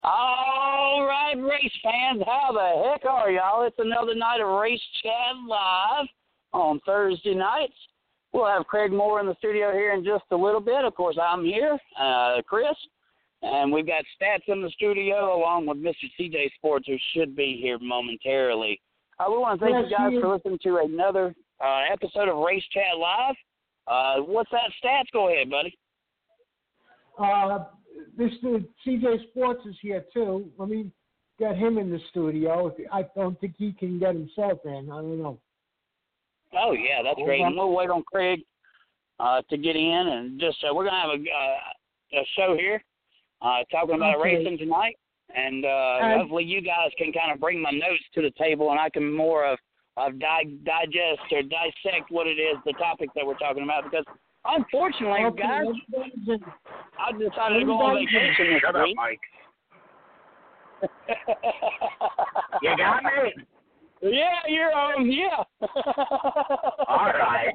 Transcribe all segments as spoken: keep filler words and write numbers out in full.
All right, race fans, how the heck are y'all? It's another night of Race Chat Live on Thursday nights. We'll have Craig Moore in the studio here in just a little bit. Of course, I'm here, uh, Chris, and we've got Stats in the studio along with Mister C J Sports, who should be here momentarily. Uh, we want to thank you guys for listening to another uh, episode of Race Chat Live. Uh, what's that, Stats? Go ahead, buddy. Uh, Mister C J Sports is here, too. Let me get him in the studio. I don't think he can get himself in. I don't know. Oh, yeah, that's great. And we'll wait on Craig uh, to get in. And just uh, we're going to have a, uh, a show here uh, talking about okay. racing tonight. And, uh, and hopefully you guys can kind of bring my notes to the table, and I can more of, of di- digest or dissect what it is, the topic that we're talking about. Because, unfortunately, okay. guys, I decided to go on vacation this Shut week. up, Mike. You got me? Yeah, you're on, yeah. All right.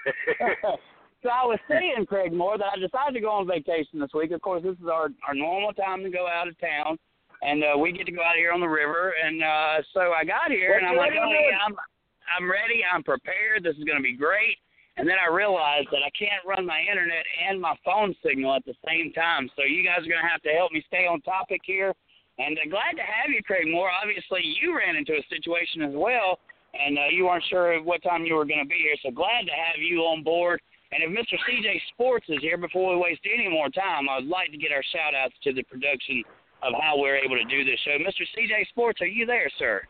So I was saying, Craig Moore, that I decided to go on vacation this week. Of course, this is our, our normal time to go out of town, and uh, we get to go out here on the river. And uh, so I got here, and I'm like, oh, yeah, I'm, I'm ready. I'm prepared. This is going to be great. And then I realized that I can't run my internet and my phone signal at the same time. So you guys are going to have to help me stay on topic here. And uh, glad to have you, Craig Moore. Obviously, you ran into a situation as well, and uh, you weren't sure what time you were going to be here. So glad to have you on board. And if Mister C J Sports is here, before we waste any more time, I would like to get our shout-outs to the production of how we're able to do this show. Mister C J Sports, are you there, sir?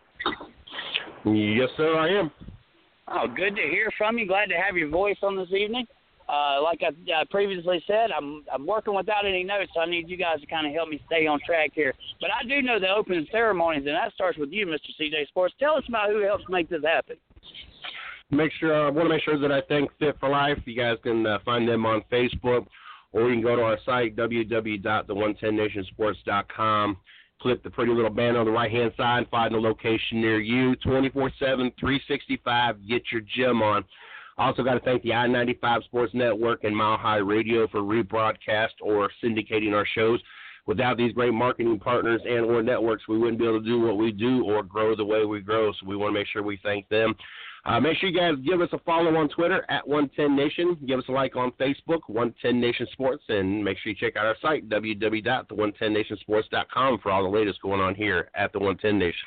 Yes, sir, I am. Oh, good to hear from you. Glad to have your voice on this evening. Uh, like I, I previously said, I'm I'm working without any notes, so I need you guys to kind of help me stay on track here. But I do know the opening ceremonies, and that starts with you, Mister C J Sports. Tell us about who helps make this happen. Make sure I uh, want to make sure that I thank Fit for Life. You guys can uh, find them on Facebook, or you can go to our site, w w w dot the one ten nation sports dot com. Click the pretty little banner on the right-hand side, find the location near you, twenty-four seven, three sixty-five, get your gym on. Also got to thank the I ninety-five Sports Network and Mile High Radio for rebroadcast or syndicating our shows. Without these great marketing partners and or networks, we wouldn't be able to do what we do or grow the way we grow, so we want to make sure we thank them. Uh, make sure you guys give us a follow on Twitter at one ten nation. Give us a like on Facebook, one ten nation sports, and make sure you check out our site, w w w dot the one ten nation sports dot com, for all the latest going on here at the one ten nation.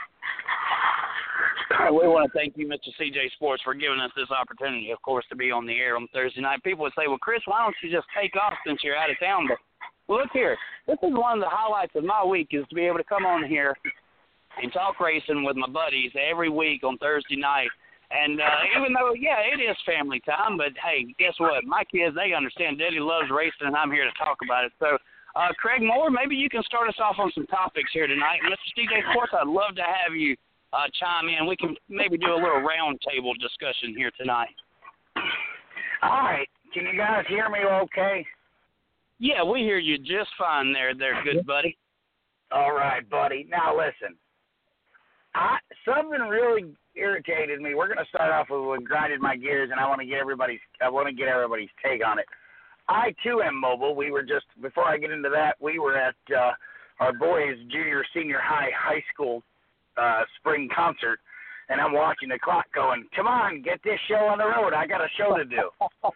We want to thank you, Mister C J Sports, for giving us this opportunity, of course, to be on the air on Thursday night. People would say, well, Chris, why don't you just take off since you're out of town? But look here, this is one of the highlights of my week, is to be able to come on here and talk racing with my buddies every week on Thursday night. And uh, even though, yeah, it is family time, but, hey, guess what? My kids, they understand Daddy loves racing, and I'm here to talk about it. So, uh, Craig Moore, maybe you can start us off on some topics here tonight. Mister C J Sports, I'd love to have you uh, chime in. We can maybe do a little round table discussion here tonight. All right. Can you guys hear me okay? Yeah, we hear you just fine there, there, good buddy. All right, buddy. Now, listen. I, something really irritated me. We're going to start off with what grinded my gears, and I want to get everybody's. I want to get everybody's take on it. I too am mobile. We were just before I get into that, we were at uh, our boys' junior, senior high, high school uh, spring concert, and I'm watching the clock going, "Come on, get this show on the road. I got a show to do."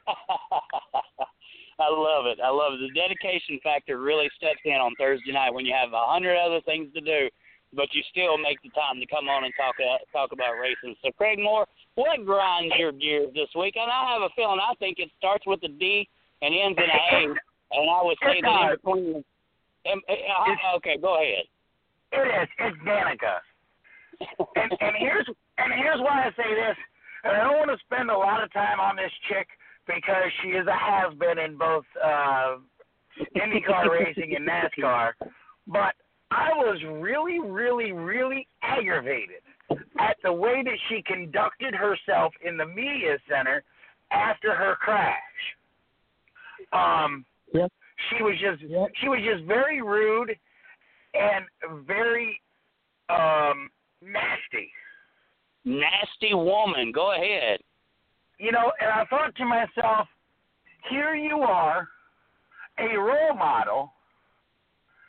I love it. I love it. The dedication factor really steps in on Thursday night when you have a hundred other things to do, but you still make the time to come on and talk uh, talk about racing. So, Craig Moore, what grinds your gears this week? And I have a feeling, I think it starts with a D and ends in an A, and I would say that in between. Um, uh, okay, go ahead. It is. It's Danica. and, and here's and here's why I say this. And I don't want to spend a lot of time on this chick because she is a has-been in both uh, IndyCar racing and NASCAR, but I was really, really, really aggravated at the way that she conducted herself in the media center after her crash. Um, yep. She was just yep. she was just very rude and very um, nasty. Nasty woman. Go ahead. You know, and I thought to myself, here you are, a role model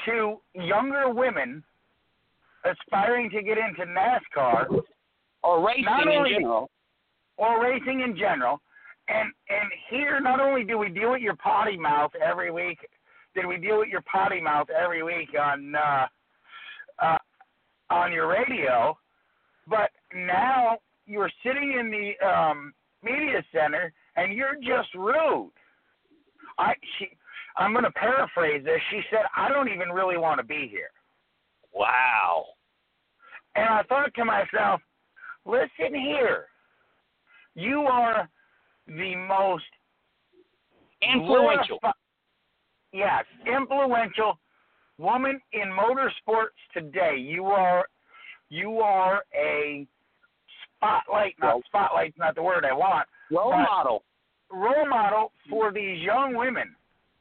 to younger women aspiring to get into NASCAR or racing not in only, general, or racing in general. And and here, not only do we deal with your potty mouth every week, did we deal with your potty mouth every week on uh, uh, on your radio, but now you're sitting in the um, media center and you're just rude. I she, I'm going to paraphrase this. She said, "I don't even really want to be here." wow. And I thought to myself, listen here. You are the most Influential. glorifi- yes, influential woman in motorsports today. You are you are a spotlight, not Well, spotlight's not the word I want. Role but model. Role model for these young women.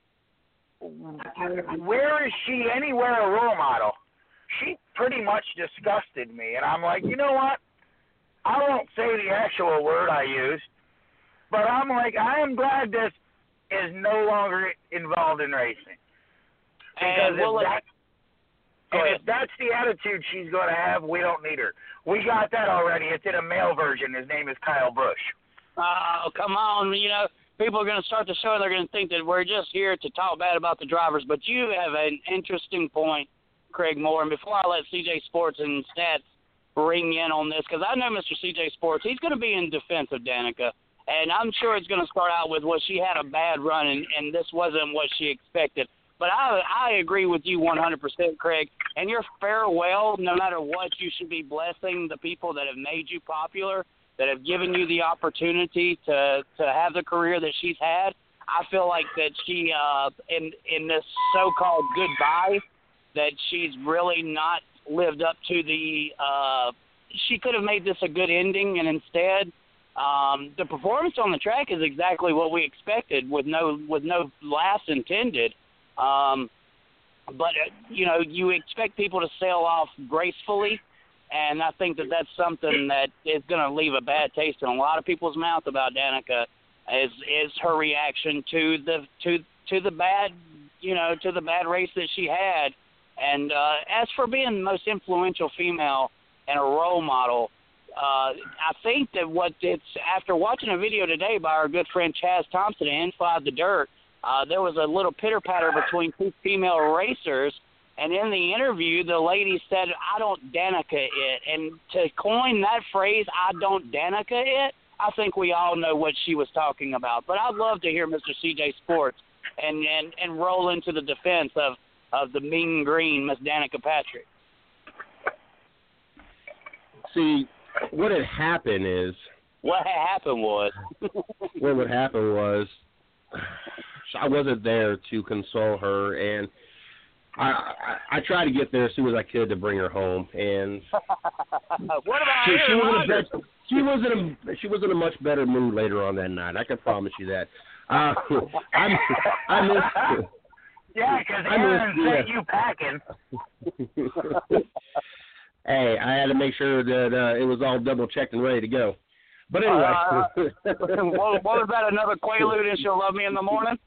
Where is she anywhere a role model? She pretty much disgusted me, and I'm like, you know what? I won't say the actual word I used, but I'm like, I am glad this is no longer involved in racing. Because And we'll if, let- that, Go and ahead. if that's the attitude she's going to have, we don't need her. We got that already. It's in a male version. His name is Kyle Busch. Oh, come on. You know, people are going to start the show and they're going to think that we're just here to talk bad about the drivers. But you have an interesting point, Craig Moore. And before I let C J Sports and Stats ring in on this, because I know Mister C J Sports, he's going to be in defense of Danica. And I'm sure it's going to start out with, well, she had a bad run and, and this wasn't what she expected. But I I agree with you one hundred percent, Craig. And your farewell, no matter what, you should be blessing the people that have made you popular, that have given you the opportunity to, to have the career that she's had. I feel like that she, uh, in in this so-called goodbye, that she's really not lived up to the uh, – she could have made this a good ending, and instead um, the performance on the track is exactly what we expected with no with no laughs intended. Um, but, uh, you know, you expect people to sail off gracefully, and I think that that's something that is going to leave a bad taste in a lot of people's mouth about Danica is is her reaction to the to to the bad, you know, to the bad race that she had. And uh, as for being the most influential female and a role model, uh, I think that what it's after watching a video today by our good friend Chaz Thompson and Inside the Dirt, uh, there was a little pitter patter between two female racers. And in the interview, the lady said, "I don't Danica it." And to coin that phrase, "I don't Danica it," I think we all know what she was talking about. But I'd love to hear Mister C J Sports and, and, and roll into the defense of, of the mean green, Miss Danica Patrick. See, what had happened is... What had happened was... what would happen was I wasn't there to console her, and I, I I tried to get there as soon as I could to bring her home, and what about she, she, Aaron was in a, Rodgers? she was in a she was in a much better mood later on that night. I can promise you that. Uh, I I missed. Yeah, because I Aaron missed, sent yeah. you packing. Hey, I had to make sure that uh, it was all double checked and ready to go. But anyway, Uh, what, what was that? Another Quaalude and She'll Love Me in the Morning?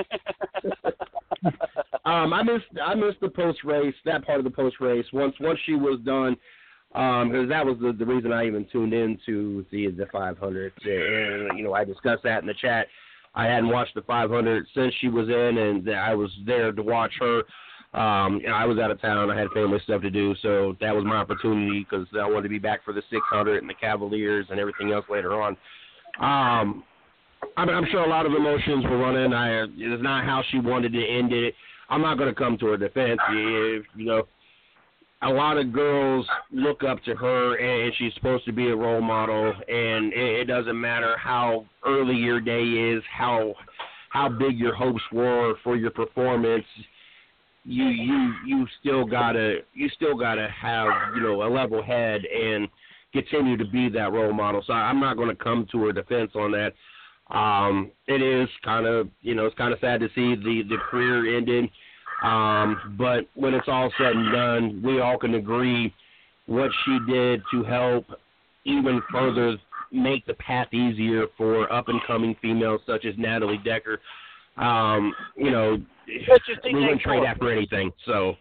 um, I missed I missed the post race, that part of the post race. Once once she was done, um, because that was the, the reason I even tuned into the the five hundred. And you know, I discussed that in the chat. I hadn't watched the five hundred since she was in, and I was there to watch her. Um, you know, I was out of town. I had family stuff to do, so that was my opportunity because I wanted to be back for the six hundred and the Cavaliers and everything else later on. Um, I'm, I'm sure a lot of emotions were running. I, it's not how she wanted to end it. I'm not going to come to her defense. If, you know, a lot of girls look up to her, and she's supposed to be a role model, and it, it doesn't matter how early your day is, how how big your hopes were for your performance. You you you still gotta you still gotta have you know a level head and continue to be that role model. So I'm not going to come to her defense on that. Um, it is kind of you know it's kind of sad to see the the career ended. Um, but when it's all said and done, we all can agree what she did to help even further make the path easier for up and coming females such as Natalie Decker. Um, you know. We wouldn't trade after anything, so.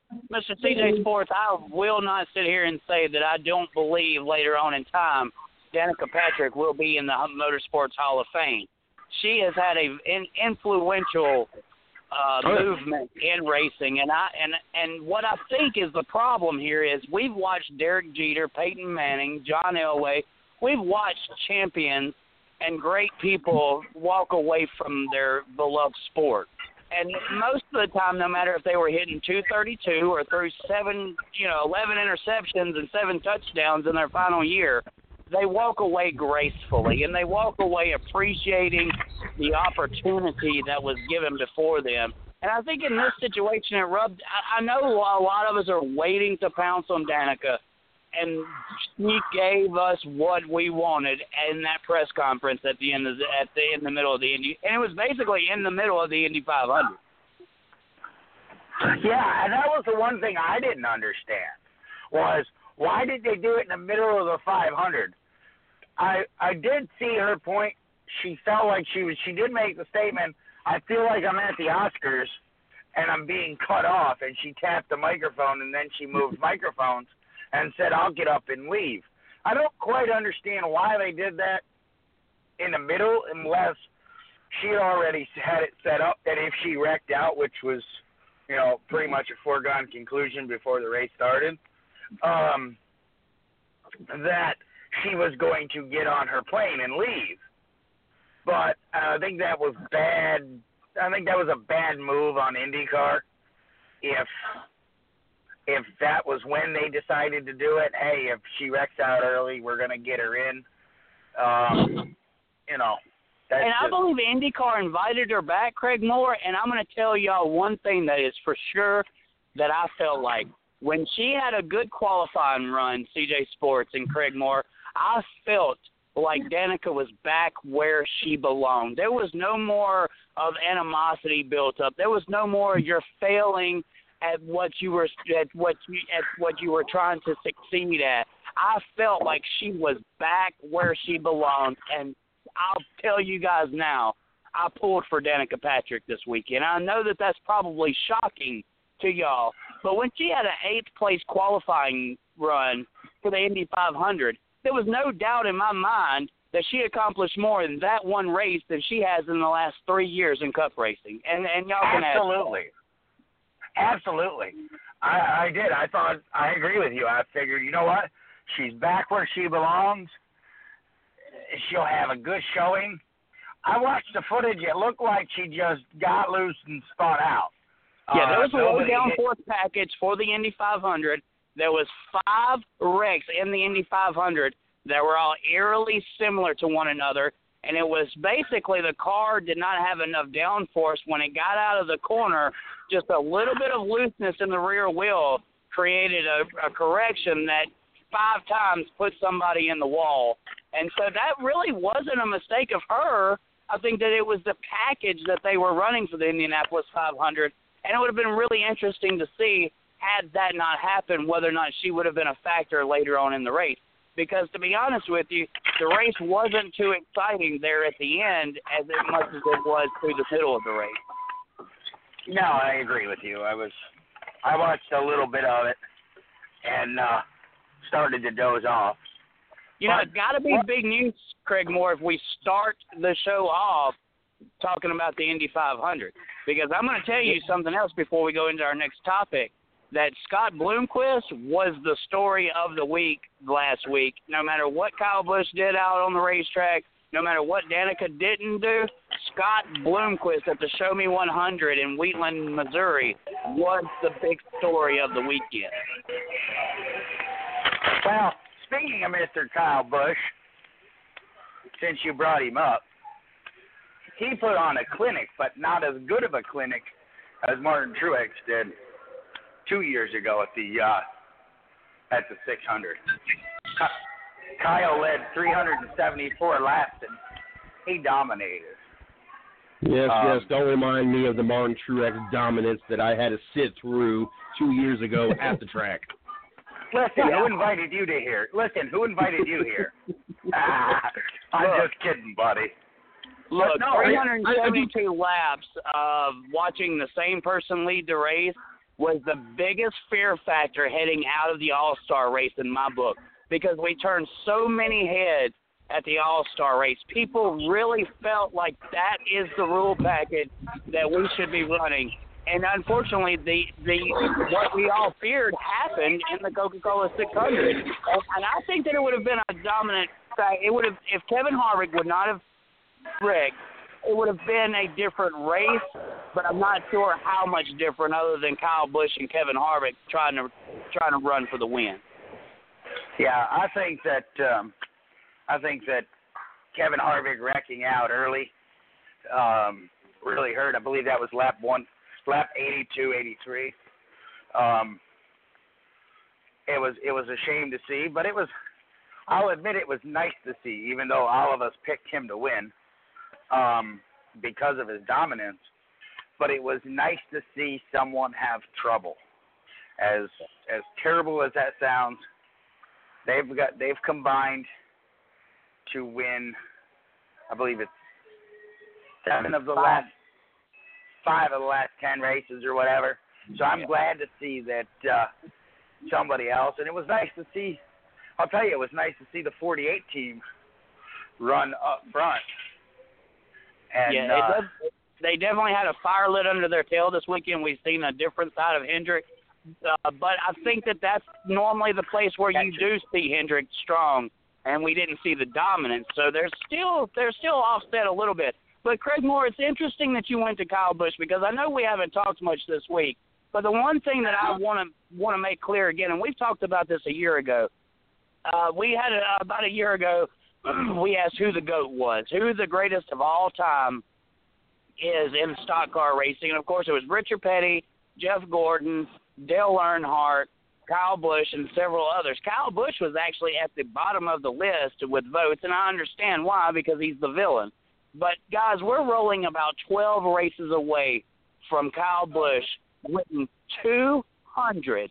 Mister C J Sports, I will not sit here and say that I don't believe later on in time Danica Patrick will be in the Motorsports Hall of Fame. She has had a in, influential uh, movement in racing, and I and and what I think is the problem here is we've watched Derek Jeter, Peyton Manning, John Elway. We've watched champions and great people walk away from their beloved sport. And most of the time, no matter if they were hitting two thirty-two or threw seven, you know, eleven interceptions and seven touchdowns in their final year, they walk away gracefully, and they walk away appreciating the opportunity that was given before them. And I think in this situation, it rubbed. I, I know a lot of us are waiting to pounce on Danica, and she gave us what we wanted in that press conference at the end of the, at the in the middle of the Indy, and it was basically in the middle of the Indy five hundred. Yeah, and that was the one thing I didn't understand was why did they do it in the middle of the five hundred? I I did see her point. She felt like she was. She did make the statement. I feel like I'm at the Oscars and I'm being cut off. And she tapped the microphone and then she moved microphones and said, "I'll get up and leave." I don't quite understand why they did that in the middle, unless she had already had it set up that if she wrecked out, which was, you know, pretty much a foregone conclusion before the race started, um, that she was going to get on her plane and leave. But uh, I think that was bad. I think that was a bad move on IndyCar. If if that was when they decided to do it, hey, if she wrecks out early, we're going to get her in. Um, you know. That's and I just, believe IndyCar invited her back, Craig Moore, and I'm going to tell y'all one thing that is for sure that I felt like. When she had a good qualifying run, C J Sports and Craig Moore, I felt like Danica was back where she belonged. There was no more of animosity built up. There was no more you're failing at what you were at what you, at what you were trying to succeed at. I felt like she was back where she belonged, and I'll tell you guys now, I pulled for Danica Patrick this weekend. I know that that's probably shocking to y'all, but when she had an eighth place qualifying run for the Indy five hundred, there was no doubt in my mind that she accomplished more in that one race than she has in the last three years in Cup racing. And and y'all can absolutely, ask. absolutely. I, I did. I thought I agree with you. I figured, you know what? She's back where she belongs. She'll have a good showing. I watched the footage. It looked like she just got loose and spun out. Yeah, there was uh, a low down force package for the Indy five hundred. There was five wrecks in the Indy five hundred that were all eerily similar to one another, and it was basically the car did not have enough downforce. When it got out of the corner, just a little bit of looseness in the rear wheel created a, a correction that five times put somebody in the wall. And so that really wasn't a mistake of her. I think that it was the package that they were running for the Indianapolis five hundred, and it would have been really interesting to see, had that not happened, whether or not she would have been a factor later on in the race. Because to be honest with you, the race wasn't too exciting there at the end as much as it was through the middle of the race. No, I agree with you. I was, I watched a little bit of it and uh, started to doze off. You know, it's got to be big news, Craig Moore, if we start the show off talking about the Indy five hundred. Because I'm going to tell you something else before we go into our next topic, that Scott Bloomquist was the story of the week last week. No matter what Kyle Busch did out on the racetrack, no matter what Danica didn't do, Scott Bloomquist at the Show Me one hundred in Wheatland, Missouri was the big story of the weekend. Well, speaking of Mister Kyle Busch, since you brought him up, he put on a clinic, but not as good of a clinic as Martin Truex did two years ago at the uh, at the six hundred. Kyle led three hundred seventy-four laps, and he dominated. Yes, um, yes. Don't remind me of the Martin Truex dominance that I had to sit through two years ago at the track. Listen, who invited you to here? Listen, who invited you here? ah, I'm Look. just kidding, buddy. Look, no, three hundred seventy-two I, I, laps of watching the same person lead the race, was the biggest fear factor heading out of the All-Star race in my book, because we turned so many heads at the All-Star race. People really felt like that is the rule package that we should be running. And unfortunately, the the what we all feared happened in the Coca-Cola six hundred. And, and I think that it would have been a dominant fact. It would have, if Kevin Harvick would not have wrecked, it would have been a different race, but I'm not sure how much different other than Kyle Busch and Kevin Harvick trying to trying to run for the win. Yeah, I think that um, I think that Kevin Harvick wrecking out early um, really hurt. I believe that was lap one, lap eighty-two, eighty-three. Um, it was it was a shame to see, but it was. I'll admit it was nice to see, even though all of us picked him to win um, because of his dominance. But it was nice to see someone have trouble. As as terrible as that sounds, they've got they've combined to win. I believe it's seven of the five. last five of the last ten races or whatever. So I'm Yeah. glad to see that uh, somebody else, and it was nice to see. I'll tell you, it was nice to see the forty-eight team run up front. And, yeah, uh, it does, they definitely had a fire lit under their tail this weekend. We've seen a different side of Hendrick. Uh, but I think that that's normally the place where you do see Hendrick strong, and we didn't see the dominance. So they're still they're still offset a little bit. But, Craig Moore, it's interesting that you went to Kyle Busch, because I know we haven't talked much this week. But the one thing that I want to want to make clear again, and we've talked about this a year ago, uh, we had a, about a year ago, we asked who the GOAT was, who the greatest of all time is in stock car racing. And, of course, it was Richard Petty, Jeff Gordon, Dale Earnhardt, Kyle Busch, and several others. Kyle Busch was actually at the bottom of the list with votes, and I understand why, because he's the villain. But, guys, we're rolling about twelve races away from Kyle Busch winning two hundred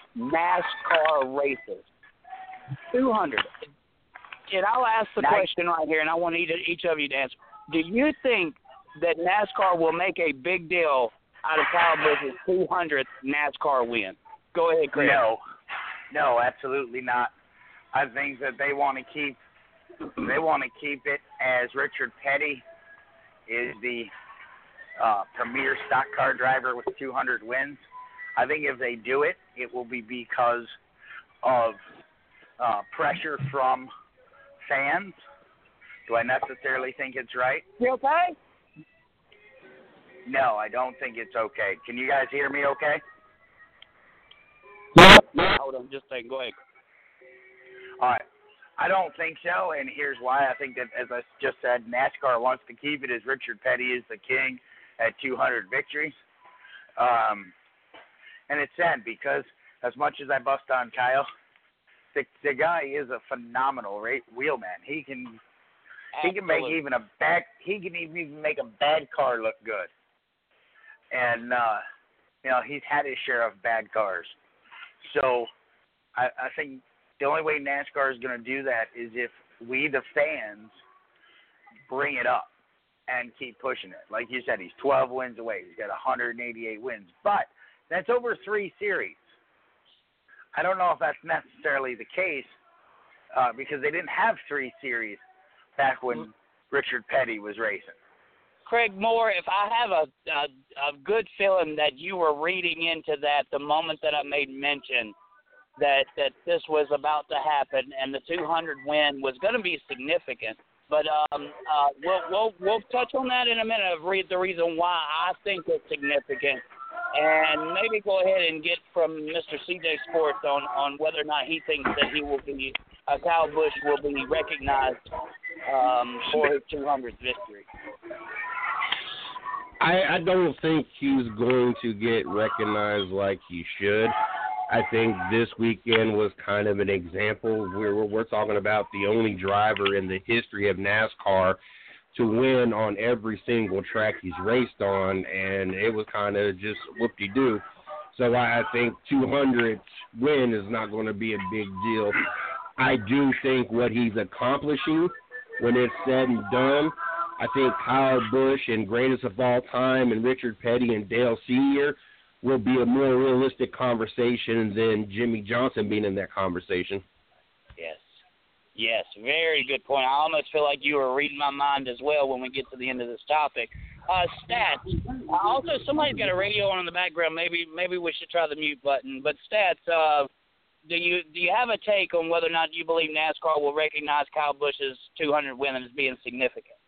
NASCAR races. two hundred. And I'll ask the Nice. question right here, and I want each, each of you to answer. Do you think that NASCAR will make a big deal out of Kyle Busch's two hundredth NASCAR win? Go ahead, Chris. No, no, absolutely not. I think that they want to keep they want to keep it as Richard Petty is the uh, premier stock car driver with two hundred wins. I think if they do it, it will be because of uh, pressure from fans. Do I necessarily think it's right? You okay? No, I don't think it's okay. Can you guys hear me okay? Hold on, just a second. Go ahead. All right. I don't think so, and here's why. I think that, as I just said, NASCAR wants to keep it as Richard Petty is the king at two hundred victories. Um, and it's sad because as much as I bust on Kyle, the, the guy is a phenomenal ra- wheelman. He can he can make Absolutely. even a bad he can even make a bad car look good. And uh, you know, he's had his share of bad cars. So I, I think the only way NASCAR is going to do that is if we, the fans, bring it up and keep pushing it. Like you said, he's twelve wins away. He's got one hundred eighty-eight wins. But that's over three series. I don't know if that's necessarily the case uh, because they didn't have three series back when Richard Petty was racing. Craig Moore, if I have a, a a good feeling that you were reading into that the moment that I made mention that that this was about to happen and the two hundred win was going to be significant. But um, uh, we'll we'll we'll touch on that in a minute. Of read the reason why I think it's significant, and maybe go ahead and get from Mister C J Sports on, on whether or not he thinks that he will be uh, Kyle Busch will be recognized um, for his two hundredth victory. I, I don't think he's going to get recognized like he should. I think this weekend was kind of an example where we're, we're talking about the only driver in the history of NASCAR to win on every single track he's raced on, and it was kind of just whoop-de-doo. So I think two hundred win is not going to be a big deal. I do think what he's accomplishing when it's said and done, I think Kyle Busch and greatest of all time and Richard Petty and Dale Senior will be a more realistic conversation than Jimmie Johnson being in that conversation. Yes. Yes, very good point. I almost feel like you were reading my mind as well when we get to the end of this topic. Uh, stats. Also, somebody's got a radio on in the background. Maybe maybe we should try the mute button. But stats, uh, do you do you have a take on whether or not you believe NASCAR will recognize Kyle Busch's two hundred win as being significant?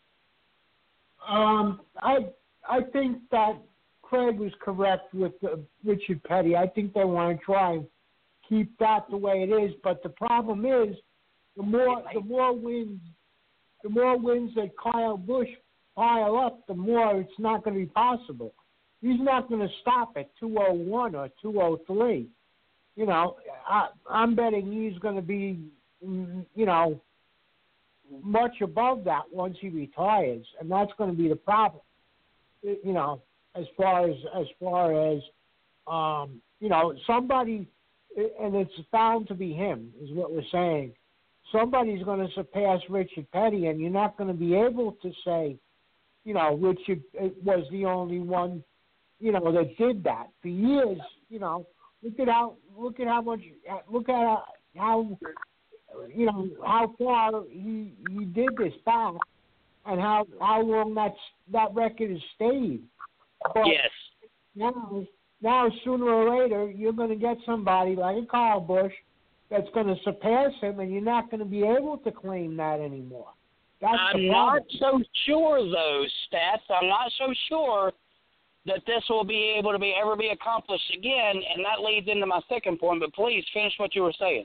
Um, I I think that Craig was correct with uh, Richard Petty. I think they want to try and keep that the way it is. But the problem is, the more the more wins, the more wins that Kyle Busch pile up, the more it's not going to be possible. He's not going to stop at two oh one or two oh three. You know, I, I'm betting he's going to be, you know, much above that once he retires, and that's going to be the problem. You know, as far as as far as um, you know, somebody, and it's bound to be him, is what we're saying. Somebody's going to surpass Richard Petty, and you're not going to be able to say, you know, Richard was the only one, you know, that did that for years. You know, look at how look at how much look at how you know how far he he did this back, and how how long that's that record has stayed. But yes. Now, now sooner or later, you're going to get somebody like a Kyle Busch that's going to surpass him, and you're not going to be able to claim that anymore. That's I'm not so sure, though, Stats. I'm not so sure that this will be able to be ever be accomplished again, and that leads into my second point, but please finish what you were saying.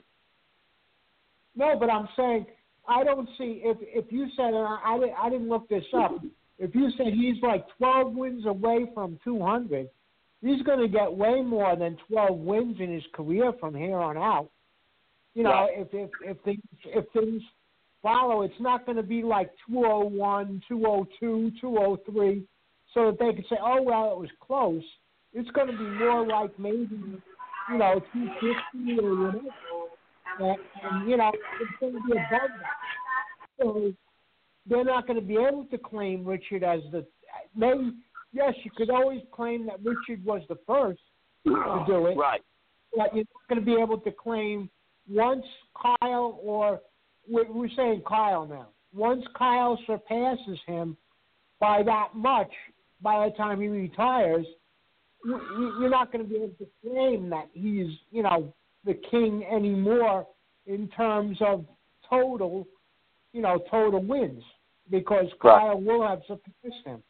No, but I'm saying I don't see, if if you said, and I, I, didn't, I didn't look this up, if you said he's like twelve wins away from two hundred, he's going to get way more than twelve wins in his career from here on out. You know, right. if, if, if, things, if things follow, it's not going to be like two oh one, two oh two, two oh three, so that they could say, oh, well, it was close. It's going to be more like maybe, you know, two fifty or whatever. And, and, you know, it's going to be above that. So they're not going to be able to claim Richard as the – maybe, yes, you could always claim that Richard was the first to do it. Right. But you're not going to be able to claim once Kyle or – we're saying Kyle now. Once Kyle surpasses him by that much, by the time he retires, you're not going to be able to claim that he's, you know, the king anymore in terms of total, you know, total wins, because Kyle right. will have surpassed him.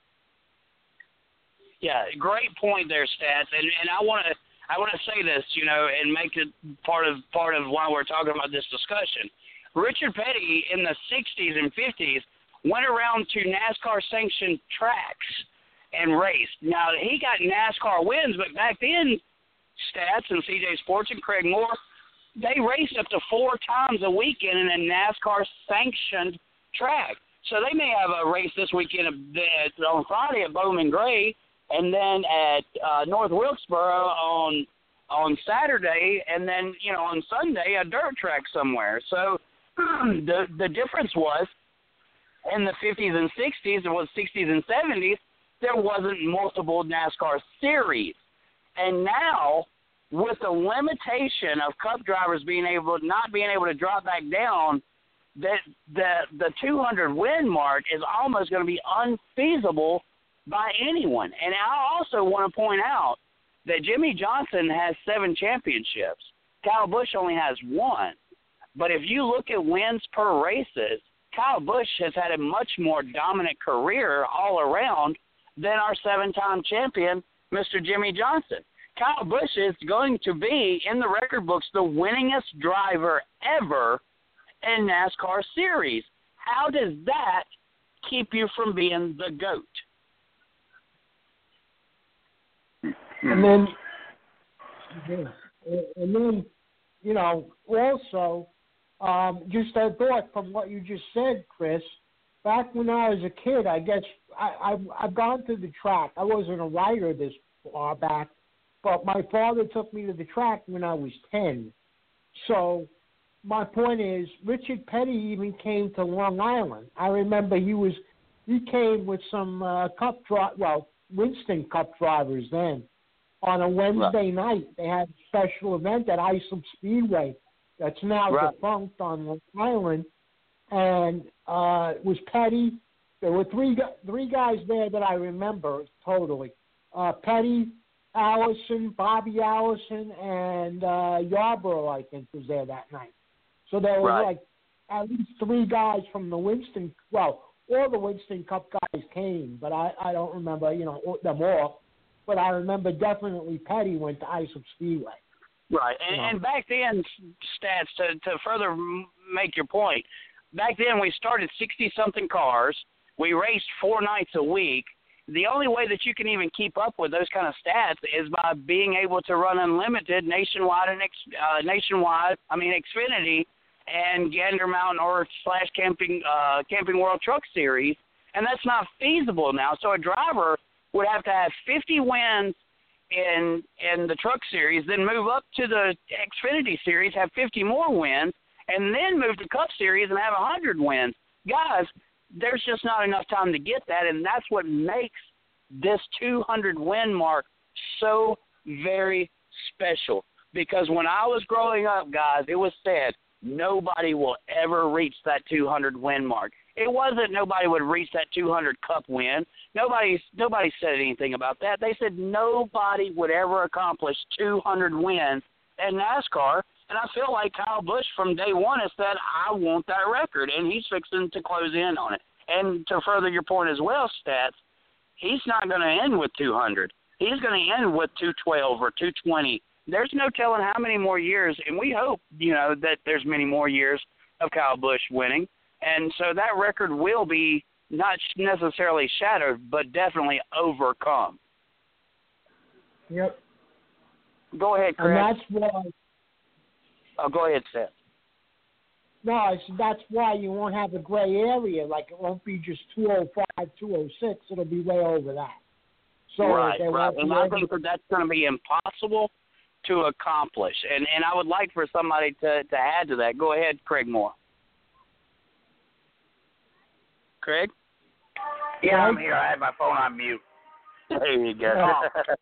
Yeah, great point there, Stats, and and I want to I want to say this, you know, and make it part of part of why we're talking about this discussion. Richard Petty in the sixties and fifties went around to NASCAR-sanctioned tracks and raced. Now, he got NASCAR wins, but back then, Stats and C J Sports and Craig Moore, they raced up to four times a weekend in a NASCAR-sanctioned track. So they may have a race this weekend on Friday at Bowman Gray, and then at uh, North Wilkesboro on on Saturday, and then, you know, on Sunday a dirt track somewhere. So the the difference was in the fifties and sixties, it was sixties and seventies, there wasn't multiple NASCAR series. And now, with the limitation of Cup drivers being able, not being able to drop back down, that the the two hundred win mark is almost going to be unfeasible by anyone. And I also want to point out that Jimmie Johnson has seven championships. Kyle Busch only has one. But if you look at wins per races, Kyle Busch has had a much more dominant career all around than our seven-time champion, Mister Jimmie Johnson. Kyle Busch is going to be, in the record books, the winningest driver ever in NASCAR series. How does that keep you from being the GOAT? And then, and then, you know, also, um, just a thought from what you just said, Chris. Back when I was a kid, I guess I, I've, I've gone to the track. I wasn't a rider this far back, but my father took me to the track when I was ten. So my point is, Richard Petty even came to Long Island. I remember he was he came with some uh, Cup dri- well Winston Cup drivers then, on a Wednesday right. night. They had a special event at Islip Speedway that's now right. defunct on Long Island, and uh, it was Petty. There were three three guys there that I remember totally. Uh, Petty, Allison, Bobby Allison, and uh, Yarborough, I think, was there that night. So there were right. like at least three guys from the Winston, well, all the Winston Cup guys came, but I, I don't remember, you know, them all. But I remember definitely Petty went to Islip Speedway. Right, and, you know. and back then, Stats, to, to further make your point, back then we started sixty-something cars. We raced four nights a week. The only way that you can even keep up with those kind of stats is by being able to run unlimited nationwide and ex, uh, nationwide. I mean Xfinity and Gander Mountain or slash Camping uh, Camping World Truck Series, and that's not feasible now. So a driver would have to have fifty wins in in the Truck Series, then move up to the Xfinity Series, have fifty more wins, and then move to Cup Series and have one hundred wins. Guys, there's just not enough time to get that, and that's what makes this two hundred win mark so very special. Because when I was growing up, guys, it was said nobody will ever reach that two hundred win mark. It wasn't nobody would reach that two hundred Cup win. Nobody, nobody said anything about that. They said nobody would ever accomplish two hundred wins in NASCAR. And I feel like Kyle Busch from day one has said, I want that record, and he's fixing to close in on it. And to further your point as well, Stats, he's not going to end with two hundred. He's going to end with two twelve or two twenty. There's no telling how many more years, and we hope, you know, that there's many more years of Kyle Busch winning. And so that record will be not necessarily shattered, but definitely overcome. Yep. Go ahead, Chris. And that's why. Oh, go ahead, Seth. No, I said that's why you won't have a gray area. Like it won't be just two oh five, two oh six. It'll be way over that. So right, right. And I think that that's going to be impossible to accomplish. And and I would like for somebody to, to add to that. Go ahead, Craig Moore. Craig? Yeah, I'm here. I had my phone on mute. There you go.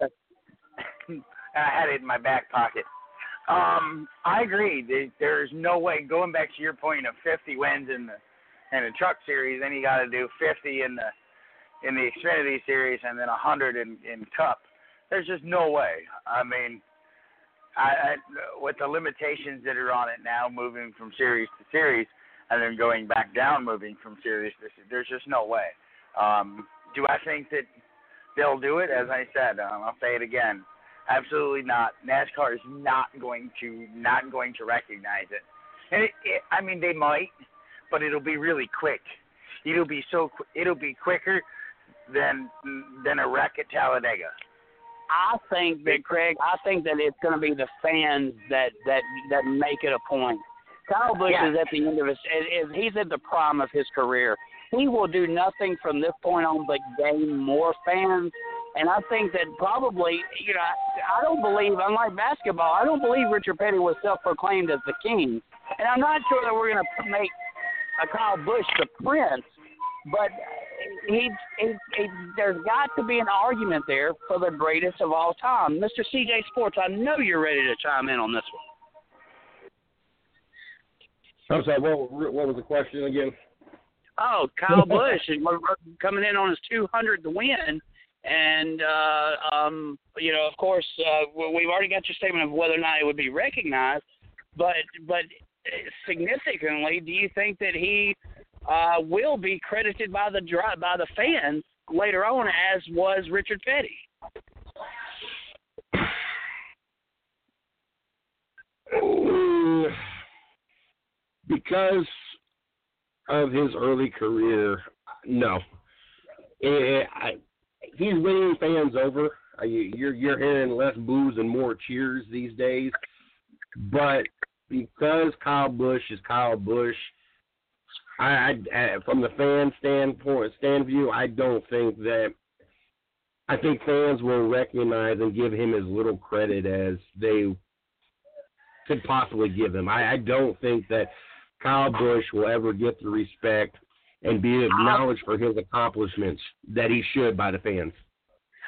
I had it in my back pocket. Um, I agree. There's no way, going back to your point of fifty wins in the in the Truck Series, then you got to do fifty in the in the Xfinity Series, and then one hundred in, in Cup. There's just no way. I mean, I, I, with the limitations that are on it now, moving from series to series, and then going back down, moving from series to series, there's just no way. Um, do I think that they'll do it? As I said, um, I'll say it again. Absolutely not. NASCAR is not going to not going to recognize it. And it, it, I mean, they might, but it'll be really quick. It'll be so it'll be quicker than than a wreck at Talladega. I think that Craig. I think that it's going to be the fans that that that make it a point. Kyle Busch yeah. is at the end of his. Is, he's at the prime of his career. He will do nothing from this point on but gain more fans. And I think that probably, you know, I, I don't believe, unlike basketball, I don't believe Richard Petty was self-proclaimed as the king. And I'm not sure that we're going to make a Kyle Busch the prince, but he, he, he, there's got to be an argument there for the greatest of all time. Mister C J Sports, I know you're ready to chime in on this one. I'm sorry, what, what was the question again? Oh, Kyle Busch is coming in on his two hundredth win. And, uh, um, you know, of course, uh, we've already got your statement of whether or not it would be recognized. But but significantly, do you think that he uh, will be credited by the by the fans later on, as was Richard Petty? Because of his early career, no. It, I, he's winning fans over. You're you're hearing less boos and more cheers these days. But because Kyle Busch is Kyle Busch, I, I, I from the fan standpoint, stand view, I don't think that. I think fans will recognize and give him as little credit as they could possibly give him. I, I don't think that Kyle Busch will ever get the respect and be acknowledged for his accomplishments that he should by the fans.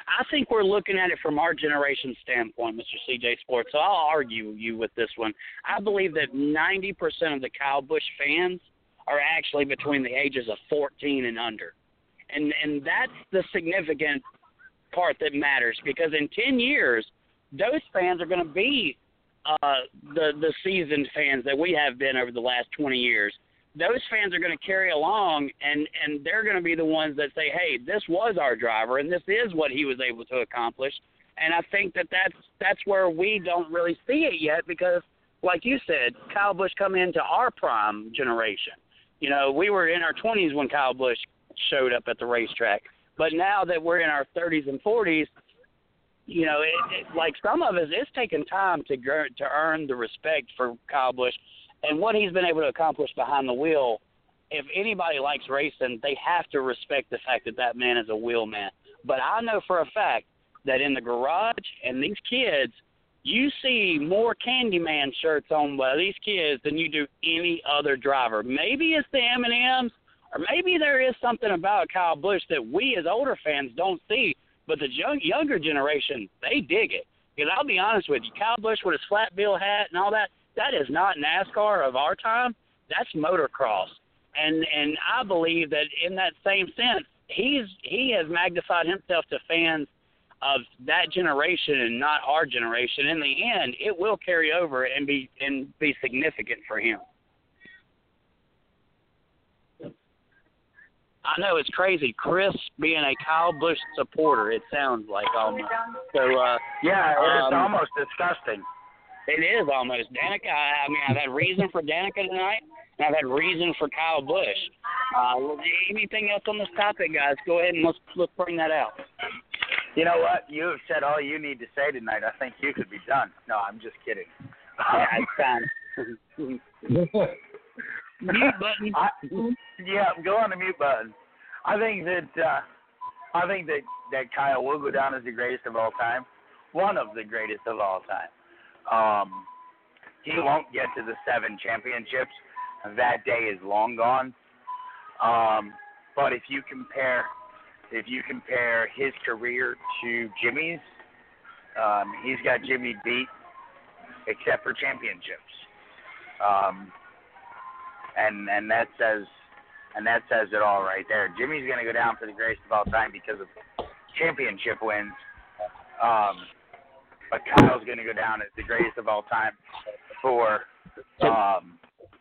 I think we're looking at it from our generation standpoint, Mister C J Sports. So I'll argue you with this one. I believe that ninety percent of the Kyle Busch fans are actually between the ages of fourteen and under. And and that's the significant part that matters, because in ten years, those fans are going to be uh, the, the seasoned fans that we have been over the last twenty years. Those fans are going to carry along, and, and they're going to be the ones that say, hey, this was our driver, and this is what he was able to accomplish. And I think that that's, that's where we don't really see it yet, because, like you said, Kyle Busch come into our prime generation. You know, we were in our twenties when Kyle Busch showed up at the racetrack. But now that we're in our thirties and forties, you know, it, it, like some of us, it's taken time to to earn the respect for Kyle Busch and what he's been able to accomplish behind the wheel. If anybody likes racing, they have to respect the fact that that man is a wheelman. But I know for a fact that in the garage and these kids, you see more Candyman shirts on by these kids than you do any other driver. Maybe it's the M and M's, or maybe there is something about Kyle Busch that we as older fans don't see, but the young, younger generation, they dig it. Because I'll be honest with you, Kyle Busch with his flat bill hat and all that, that is not NASCAR of our time. That's motocross. And and I believe that in that same sense, he's he has magnified himself to fans of that generation and not our generation. In the end, it will carry over and be and be significant for him. I know it's crazy, Chris being a Kyle Busch supporter. It sounds like almost. So uh, yeah, it's um, almost disgusting. It is almost. Danica, I, I mean, I've had reason for Danica tonight, and I've had reason for Kyle Busch. Uh, anything else on this topic, guys? Go ahead and let's let's bring that out. You know what? You have said all you need to say tonight. I think you could be done. No, I'm just kidding. Yeah, it's fine. Mute button. I, yeah, go on the mute button. I think that uh, I think that, that Kyle will go down as the greatest of all time, one of the greatest of all time. Um, he won't get to the seven championships. That day is long gone. Um, but if you compare, if you compare his career to Jimmy's, um, he's got Jimmy beat, except for championships. Um, and and that says and that says it all right there. Jimmy's going to go down for the greatest of all time because of championship wins. Um, but Kyle's going to go down as the greatest of all time for um,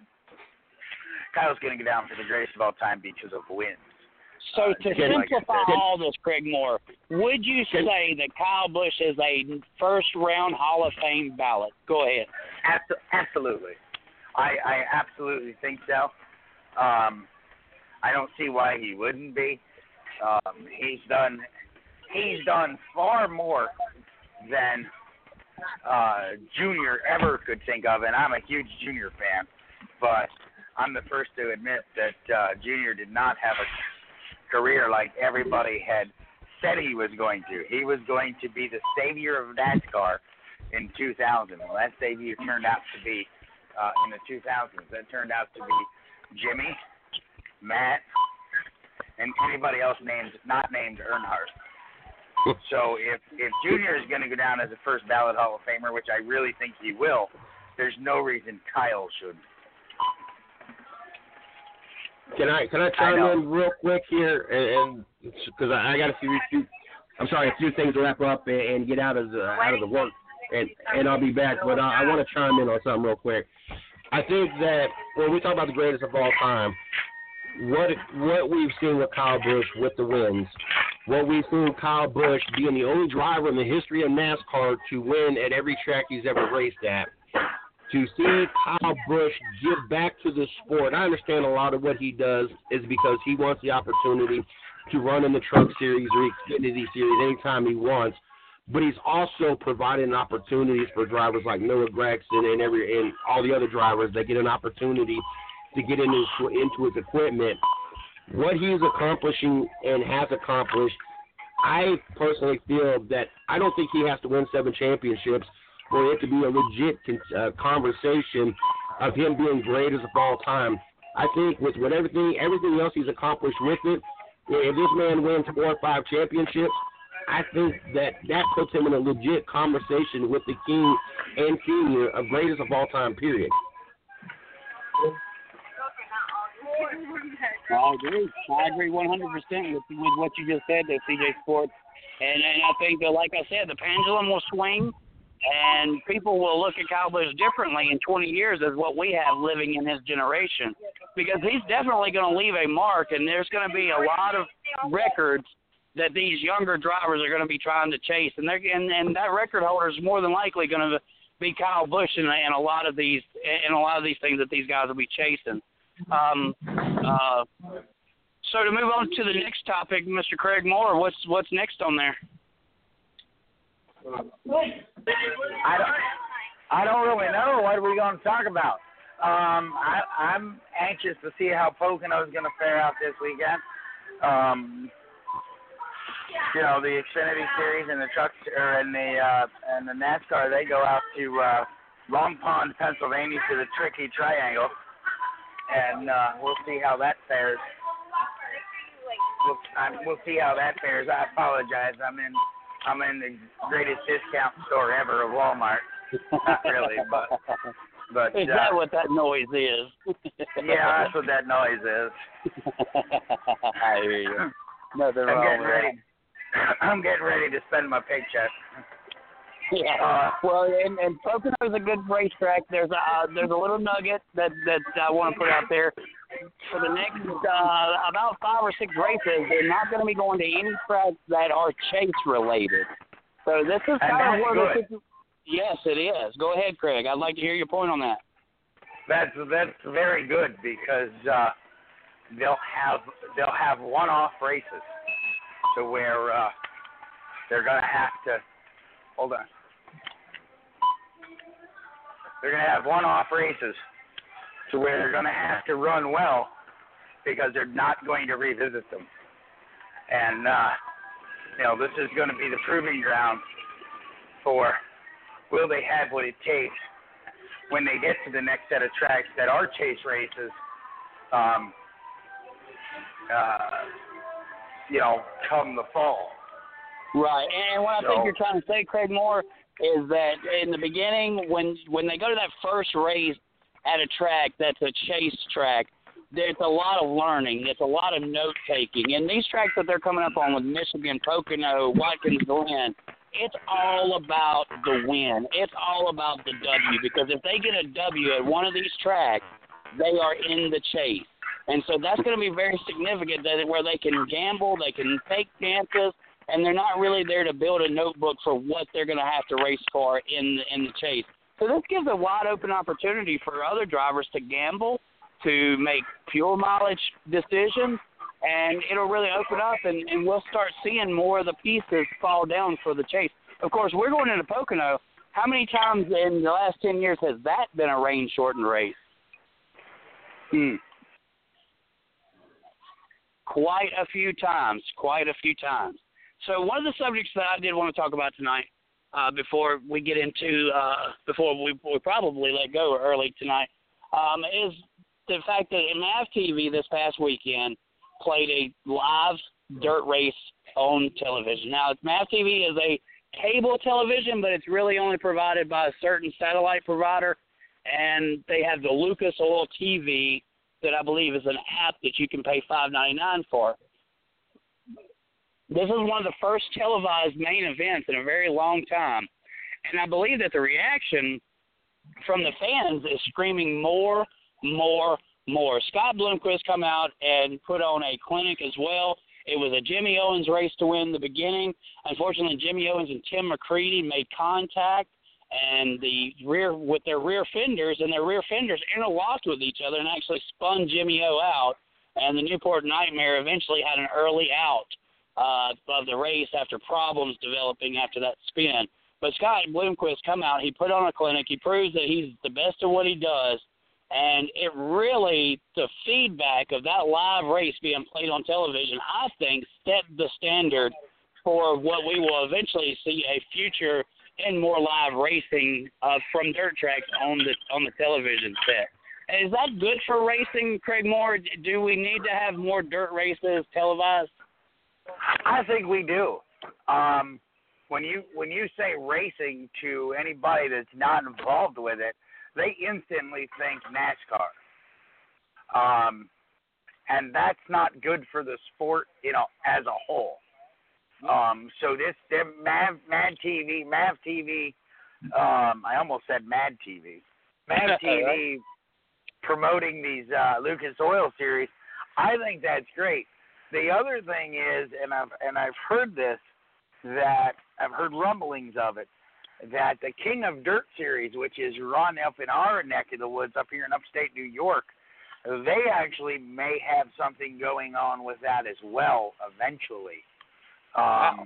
Kyle's going to go down for the greatest of all time because of wins. So uh, to simplify like all this, Craig Moore, would you say that Kyle Busch is a first-round Hall of Fame ballot? Go ahead. Absolutely. I, I absolutely think so. Um, I don't see why he wouldn't be. Um, he's done he's done far more than uh, Junior ever could think of, and I'm a huge Junior fan. But I'm the first to admit that uh, Junior did not have a career like everybody had said he was going to. He was going to be the savior of NASCAR in two thousand. Well, that savior turned out to be uh, in the two thousands. That turned out to be Jimmy, Matt, and anybody else named not named Earnhardt. So if if Junior is going to go down as a first ballot Hall of Famer, which I really think he will, there's no reason Kyle should. Can I can I chime in real quick here, and because I, I got a few, few, I'm sorry, a few things to wrap up and, and get out of the out of the work, and and I'll be back. But I, I want to chime in on something real quick. I think that when we talk about the greatest of all time, what what we've seen with Kyle Busch with the wins, what we've seen with Kyle Busch being the only driver in the history of NASCAR to win at every track he's ever raced at. To see Kyle Busch give back to the sport, I understand a lot of what he does is because he wants the opportunity to run in the Truck Series or Xfinity Series anytime he wants, but he's also providing opportunities for drivers like Noah Gragson and every and all the other drivers that get an opportunity to get into into his equipment. What he's accomplishing and has accomplished, I personally feel that I don't think he has to win seven championships for it to be a legit uh, conversation of him being greatest of all time. I think with, with everything everything else he's accomplished with it, if this man wins four or five championships, I think that that puts him in a legit conversation with the King and Senior of greatest of all time, period. I agree. I agree one hundred percent with with what you just said there, C J Sports. And, and I think that, like I said, the pendulum will swing, and people will look at Kyle Busch differently in twenty years as what we have living in his generation, because he's definitely going to leave a mark, and there's going to be a lot of records that these younger drivers are going to be trying to chase, and they're and, and that record holder is more than likely going to be Kyle Busch in, in a lot of these in a lot of these things that these guys will be chasing. Um, uh, so to move on to the next topic, Mister Craig Moore, what's what's next on there? I don't, I don't really know. What are we going to talk about? Um, I, I'm anxious to see how Pocono is going to fare out this weekend. Um, you know, the Xfinity Series and the trucks, or in the uh, and the NASCAR, they go out to uh, Long Pond, Pennsylvania, to the Tricky Triangle, and uh, we'll see how that fares. We'll, I, we'll see how that fares. I apologize. I'm in I'm in the greatest discount store ever, of Walmart. Not really, but but is uh, that what that noise is? Yeah, that's what that noise is. I hear you. Nothing I'm wrong getting with ready. I'm getting ready to spend my paycheck. Yeah. Uh, well, and, and Pocono is a good racetrack. There's a uh, there's a little nugget that that I want to put out there. For the next uh, about five or six races, they're not going to be going to any tracks that are chase related. So this is kind of where the yes, it is. Go ahead, Craig. I'd like to hear your point on that. That's that's very good, because uh, they'll have they'll have one-off races to where uh, they're going to have to hold on. They're going to have one-off races to where they're going to have to run well, because they're not going to revisit them. And, uh, you know, this is going to be the proving ground for will they have what it takes when they get to the next set of tracks that are chase races, um, uh, you know, come the fall. Right, and what I so, think you're trying to say, Craig Moore, is that in the beginning, when when they go to that first race at a track that's a chase track, there's a lot of learning. There's a lot of note-taking. And these tracks that they're coming up on with Michigan, Pocono, Watkins Glen, it's all about the win. It's all about the W, because if they get a W at one of these tracks, they are in the chase. And so that's going to be very significant, that where they can gamble, they can take chances, and they're not really there to build a notebook for what they're going to have to race for in the, in the chase. So this gives a wide open opportunity for other drivers to gamble, to make fuel mileage decisions, and it'll really open up, and, and we'll start seeing more of the pieces fall down for the chase. Of course, we're going into Pocono. How many times in the last ten years has that been a rain-shortened race? Hmm. Quite a few times, quite a few times. So one of the subjects that I did want to talk about tonight, uh, before we get into, uh, before we, we probably let go early tonight, um, is the fact that M A V T V this past weekend played a live dirt race on television. Now, M A V T V is a cable television, but it's really only provided by a certain satellite provider, and they have the Lucas Oil T V that I believe is an app that you can pay five ninety-nine for. This is one of the first televised main events in a very long time, and I believe that the reaction from the fans is screaming more, more, more. Scott Bloomquist come out and put on a clinic as well. It was a Jimmy Owens race to win the beginning. Unfortunately, Jimmy Owens and Tim McCready made contact, and the rear with their rear fenders, and their rear fenders interlocked with each other and actually spun Jimmy O out. And the Newport Nightmare eventually had an early out uh, of the race after problems developing after that spin. But Scott Bloomquist come out, he put on a clinic, he proves that he's the best of what he does, and it really, the feedback of that live race being played on television, I think, set the standard for what we will eventually see a future in more live racing uh, from dirt tracks on the on the television set. And is that good for racing, Craig Moore? Do we need to have more dirt races televised? I think we do. um, when you when you say racing to anybody that's not involved with it, they instantly think NASCAR. Um, and that's not good for the sport, you know, as a whole. Um, so this, Mav, Mad T V, Mav T V, um, I almost said Mad T V, Mav T V promoting these uh, Lucas Oil series, I think that's great. The other thing is, and I've and I've heard this, that I've heard rumblings of it, that the King of Dirt series, which is run up in our neck of the woods up here in upstate New York, they actually may have something going on with that as well eventually. Um, wow.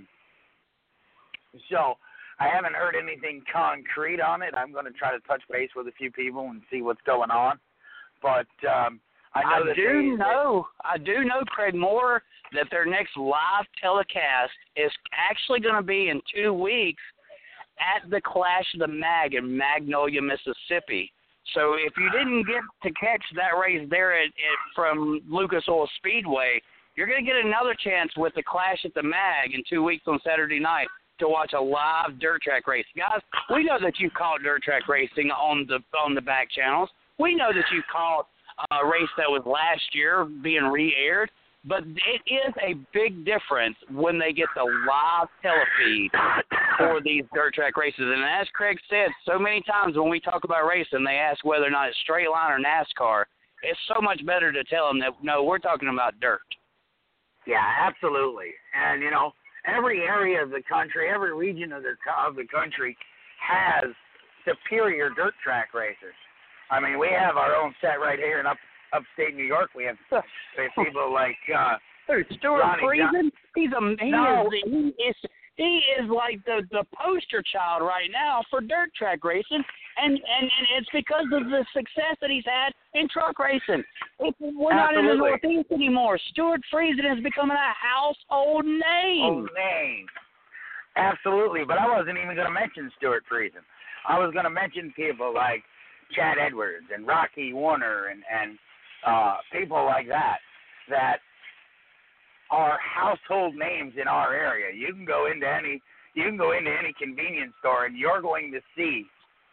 So I haven't heard anything concrete on it. I'm going to try to touch base with a few people and see what's going on. But um, I know I that do they, know, I do know, Craig Moore, that their next live telecast is actually going to be in two weeks at the Clash of the Mag in Magnolia, Mississippi. So if you didn't get to catch that race there at, at from Lucas Oil Speedway, you're going to get another chance with the Clash at the Mag in two weeks on Saturday night to watch a live dirt track race. Guys, we know that you've caught dirt track racing on the on the back channels. We know that you've caught a race that was last year being re-aired, but it is a big difference when they get the live telefeed for these dirt track races. And as Craig said, so many times when we talk about racing, they ask whether or not it's straight line or NASCAR. It's so much better to tell them that, no, we're talking about dirt. Yeah, absolutely. And, you know, every area of the country, every region of the, of the country has superior dirt track racers. I mean, we have our own set right here in up, upstate New York. We have, we have people like uh, Dude, Stuart Friesen. He's a he no. is he is he is like the the poster child right now for dirt track racing, and and, and it's because of the success that he's had in truck racing. It, we're Absolutely. not in the Northeast anymore. Stuart Friesen is becoming a household name. Old name. Absolutely, but I wasn't even going to mention Stuart Friesen. I was going to mention people like Chad Edwards and Rocky Warner and, and uh, people like that that are household names in our area. You can go into any you can go into any convenience store and you're going to see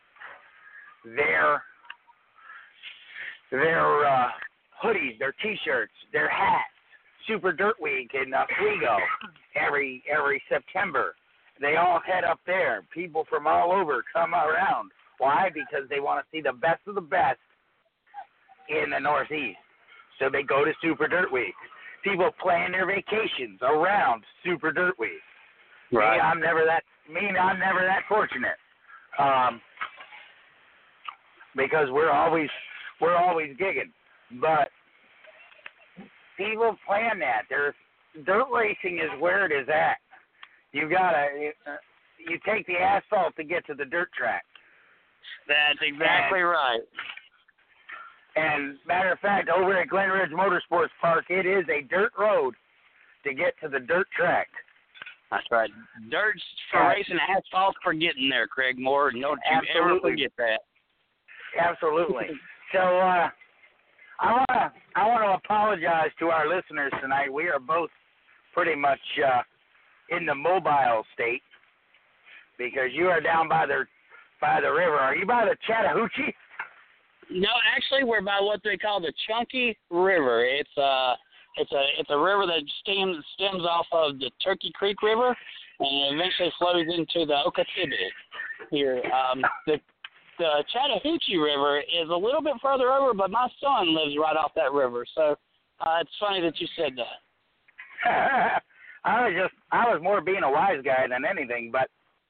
their their uh, hoodies, their T-shirts, their hats. Super Dirt Week in Oswego every every September. They all head up there. People from all over come around. Why? Because they want to see the best of the best in the Northeast. So they go to Super Dirt Week. People plan their vacations around Super Dirt Week. Right. Me, I'm never that. Me, I'm never that fortunate. Um, because we're always we're always gigging. But people plan that. There's dirt racing is where it is at. You gotta uh, you take the asphalt to get to the dirt track. That's exactly and, right. And matter of fact, over at Glen Ridge Motorsports Park, it is a dirt road to get to the dirt track. That's right. Dirt for uh, racing, asphalt for getting there, Craig Moore. Don't you absolutely. ever forget that. Absolutely. So uh, I want to I want to apologize to our listeners tonight. We are both pretty much uh, in the mobile state because you are down by the by the river. Are you by the Chattahoochee? No, actually, we're by what they call the Chunky River. It's a it's a it's a river that stems stems off of the Turkey Creek River and eventually flows into the Okeechobee here. Um, the the Chattahoochee River is a little bit further over, but my son lives right off that river. So uh, it's funny that you said that. I was just I was more being a wise guy than anything, but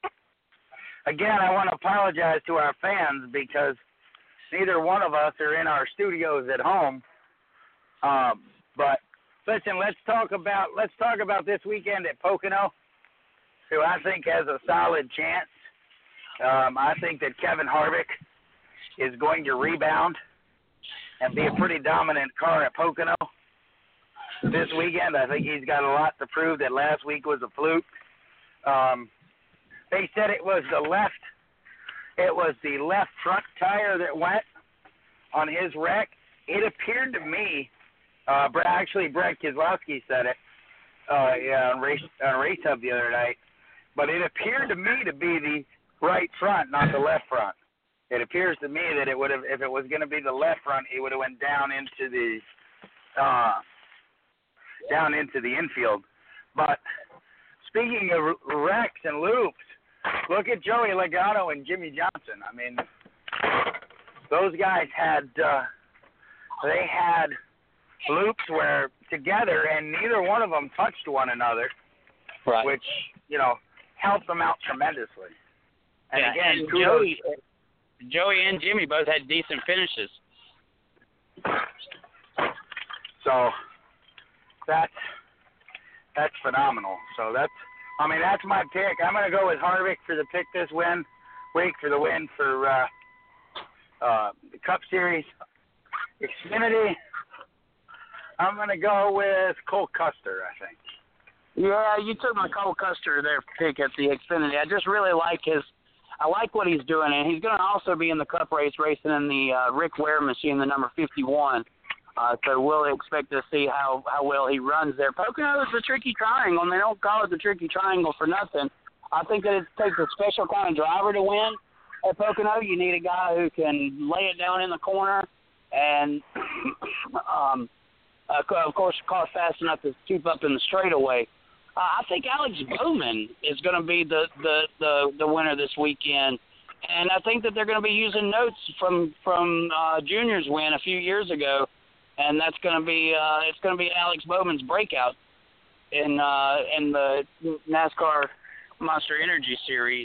again, I want to apologize to our fans because neither one of us are in our studios at home. Um, but listen, let's talk about let's talk about this weekend at Pocono, who I think has a solid chance. Um, I think that Kevin Harvick is going to rebound and be a pretty dominant car at Pocono this weekend. I think he's got a lot to prove that last week was a fluke. Um, they said it was the left, it was the left front tire that went on his wreck. It appeared to me, uh, actually Brett Keselowski said it, uh, yeah, on race on Race Hub the other night, but it appeared to me to be the right front, not the left front. It appears to me that it would have, if it was going to be the left front, it would have went down into the uh, down into the infield. But speaking of wrecks and loops, look at Joey Logano and Jimmy Johnson. I mean, those guys had uh, they had loops where together, and neither one of them touched one another, right. which you know helped them out tremendously. And yeah, again, and kudos. Joey, Joey and Jimmy both had decent finishes. So that's that's phenomenal. So that's I mean that's my pick. I'm gonna go with Harvick for the pick this win week for the win for uh, uh, the Cup Series. Xfinity, I'm gonna go with Cole Custer, I think. Yeah, you took my Cole Custer there pick at the Xfinity. I just really like his. I like what he's doing, and he's going to also be in the Cup race racing in the uh, Rick Ware machine, the number fifty-one. Uh, so we'll expect to see how, how well he runs there. Pocono is a tricky triangle, and they don't call it the tricky triangle for nothing. I think that it takes a special kind of driver to win at Pocono. You need a guy who can lay it down in the corner and, um, uh, of course, car fast enough to keep up in the straightaway. Uh, I think Alex Bowman is going to be the, the, the, the winner this weekend, and I think that they're going to be using notes from from uh, Junior's win a few years ago, and that's going to be uh, it's going to be Alex Bowman's breakout in uh, in the NASCAR Monster Energy Series.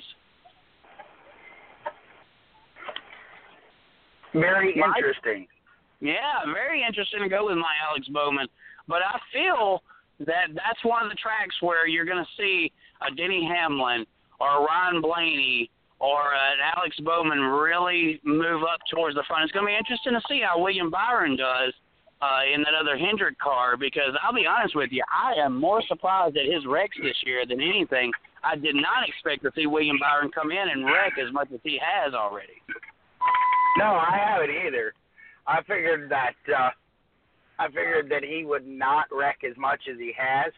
Very interesting. Yeah, very interesting to go with my Alex Bowman, but I feel that that's one of the tracks where you're going to see a Denny Hamlin or a Ryan Blaney or an Alex Bowman really move up towards the front. It's going to be interesting to see how William Byron does uh, in that other Hendrick car, because I'll be honest with you, I am more surprised at his wrecks this year than anything. I did not expect to see William Byron come in and wreck as much as he has already. No, I haven't either. I figured that uh, I figured that he would not wreck as much as he has,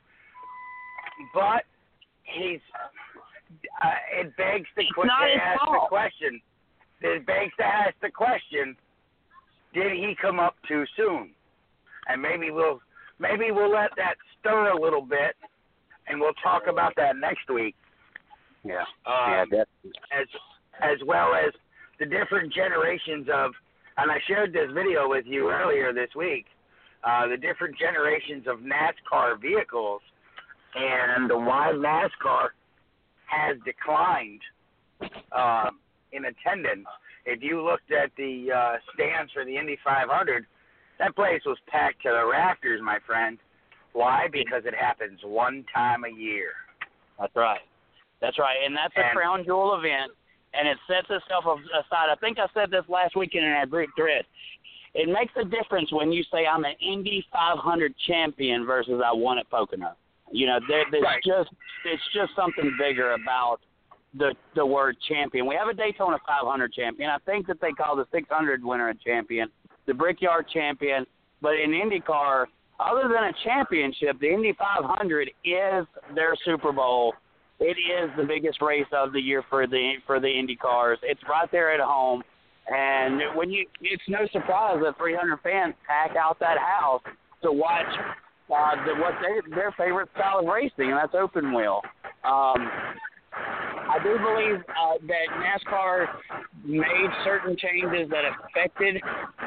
but he's. Uh, it begs the, qu- to ask the question. It begs to ask the question: did he come up too soon? And maybe we'll maybe we'll let that stir a little bit, and we'll talk about that next week. Yeah. Um, yeah. Definitely. As as well as the different generations of, and I shared this video with you earlier this week. Uh, the different generations of NASCAR vehicles and why NASCAR has declined um, in attendance. If you looked at the uh, stands for the Indy five hundred, that place was packed to the rafters, my friend. Why? Because it happens one time a year. That's right. That's right. And that's a and, crown jewel event, and it sets itself aside. I think I said this last weekend in our group thread. It makes a difference when you say I'm an Indy five hundred champion versus I won at Pocono. You know, there, there's right. just it's just something bigger about the the word champion. We have a Daytona five hundred champion. I think that they call the six hundred winner a champion, the Brickyard champion. But in IndyCar, other than a championship, the Indy five hundred is their Super Bowl. It is the biggest race of the year for the for the Indy cars. It's right there at home. And when you, it's no surprise that three hundred fans pack out that house to watch uh, the, what they, their favorite style of racing, and that's open wheel. Um, I do believe uh, that NASCAR made certain changes that affected,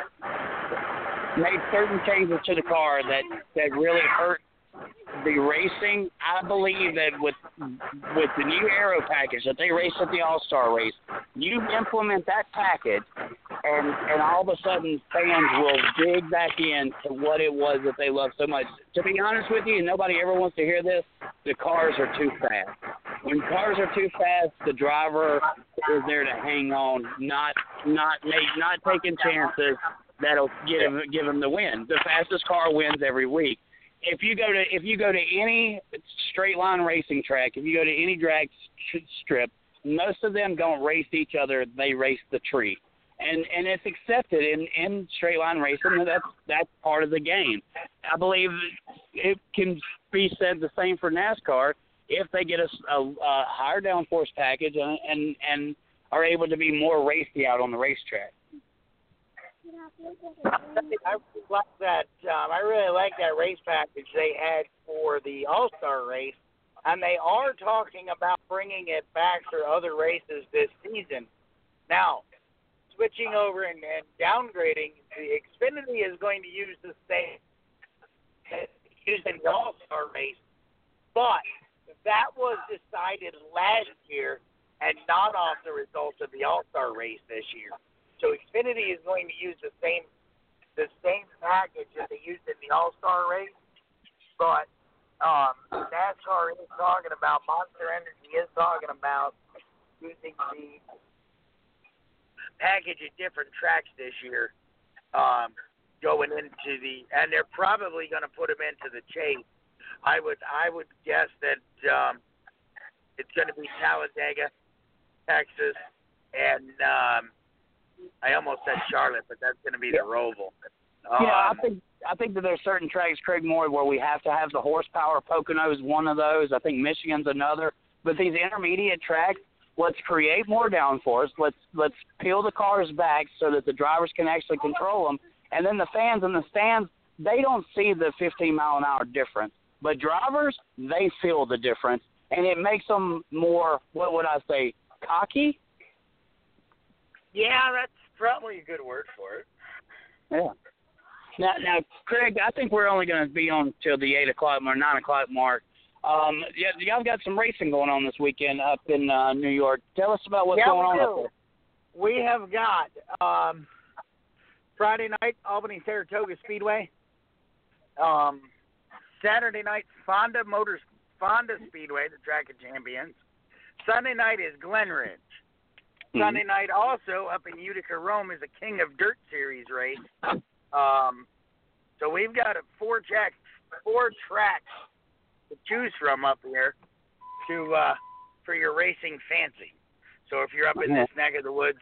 made certain changes to the car that, that really hurt the racing. I believe that with with the new aero package that they raced at the All-Star race, you implement that package, and and all of a sudden fans will dig back into what it was that they loved so much. To be honest with you, and nobody ever wants to hear this, the cars are too fast. When cars are too fast, the driver is there to hang on, not not make, not taking chances that'll give him, give him the win. The fastest car wins every week. If you go to if you go to any straight line racing track, if you go to any drag strip, most of them don't race each other. They race the tree, and and it's accepted in, in straight line racing. And that's that's part of the game. I believe it can be said the same for NASCAR if they get a, a, a higher downforce package and, and and are able to be more racy out on the racetrack. I really like that. Um, I really like that race package they had for the All-Star race, and they are talking about bringing it back for other races this season. Now, switching over and, and downgrading, the Xfinity is going to use the same used in the All-Star race, but that was decided last year and not off the results of the All-Star race this year. So Xfinity is going to use the same the same package that they used in the All-Star race, but um, NASCAR is talking about, Monster Energy is talking about using the package at different tracks this year, um, going into the, and they're probably going to put them into the Chase. I would I would guess that um, it's going to be Talladega, Texas, and um, I almost said Charlotte, but that's going to be the Roval. Um, yeah, I think I think that there's certain tracks, Craig Moore, where we have to have the horsepower. Pocono is one of those. I think Michigan's another. But these intermediate tracks, let's create more downforce. Let's let's peel the cars back so that the drivers can actually control them. And then the fans in the stands, they don't see the fifteen mile an hour difference. But drivers, they feel the difference, and it makes them more, what would I say, cocky? Yeah, that's probably a good word for it. Yeah. Now, now, Craig, I think we're only going to be on till the eight o'clock or nine o'clock mark. Um, yeah, y'all got some racing going on this weekend up in uh, New York. Tell us about what's yeah, going we on do. up there. We have got um, Friday night Albany Saratoga Speedway. Um, Saturday night Fonda Motors Fonda Speedway, the track of champions. Sunday night is Glen Ridge. Sunday night also up in Utica, Rome, is a King of Dirt Series race. Um, so we've got a four track, four tracks to choose from up here to uh, for your racing fancy. So if you're up in this neck of the woods,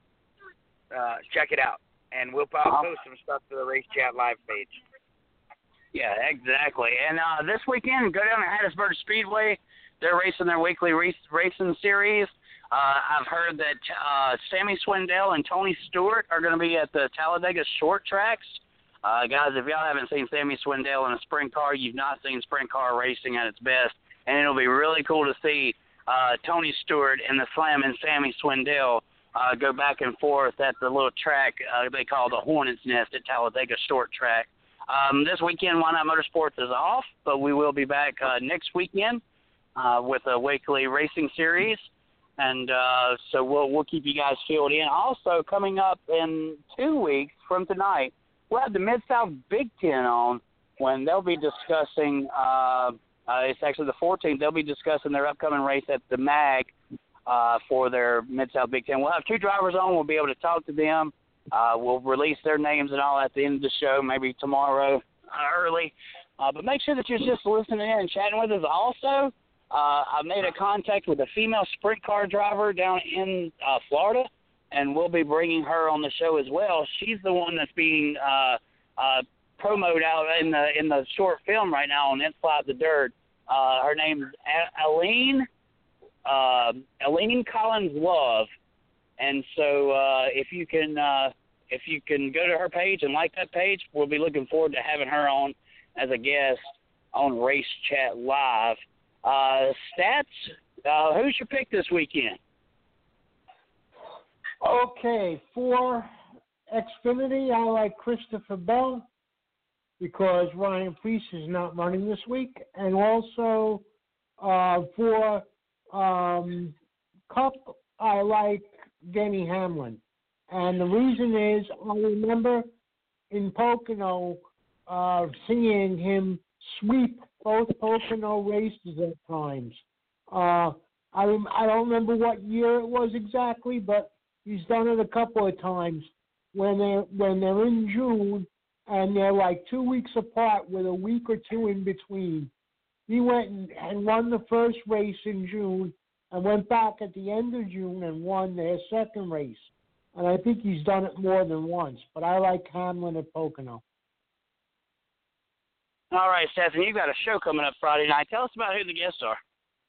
uh, check it out, and we'll I'll post some stuff to the Race Chat Live page. Yeah, exactly. And uh, this weekend, go down to Hattiesburg Speedway. They're racing their weekly race, racing series. Uh, I've heard that uh, Sammy Swindell and Tony Stewart are going to be at the Talladega short tracks. Uh, guys, if y'all haven't seen Sammy Swindell in a sprint car, you've not seen sprint car racing at its best. And it'll be really cool to see uh, Tony Stewart and the Slammin' Sammy Swindell uh, go back and forth at the little track uh, they call the Hornet's Nest at Talladega short track. Um, this weekend, Why Not Motorsports is off, but we will be back uh, next weekend uh, with a weekly racing series. And uh, so we'll we'll keep you guys filled in. Also, coming up in two weeks from tonight, we'll have the Mid-South Big Ten on when they'll be discussing, uh, uh, it's actually the fourteenth, they'll be discussing their upcoming race at the MAG uh, for their Mid-South Big Ten. We'll have two drivers on. We'll be able to talk to them. Uh, we'll release their names and all at the end of the show, maybe tomorrow uh, early. Uh, but make sure that you're just listening in and chatting with us also. Uh, I made a contact with a female sprint car driver down in uh, Florida, and we'll be bringing her on the show as well. She's the one that's being uh, uh, promoted out in the in the short film right now on Inside the Dirt. Uh, her name's Aline uh, Aline Collins Love, and so uh, if you can uh, if you can go to her page and like that page, we'll be looking forward to having her on as a guest on Race Chat Live. Uh, stats, uh, who's your pick this weekend? Okay, for Xfinity, I like Christopher Bell because Ryan Preece is not running this week. And also uh, for um, Cup, I like Denny Hamlin. And the reason is I remember in Pocono uh, seeing him sweep both Pocono races at times. Uh, I rem- I don't remember what year it was exactly, but he's done it a couple of times when they're when they're in June and they're like two weeks apart with a week or two in between. He went and, and won the first race in June and went back at the end of June and won their second race. and I think he's done it more than once. But I like Hamlin at Pocono. All right, Stetson, you've got a show coming up Friday night. Tell us about who the guests are.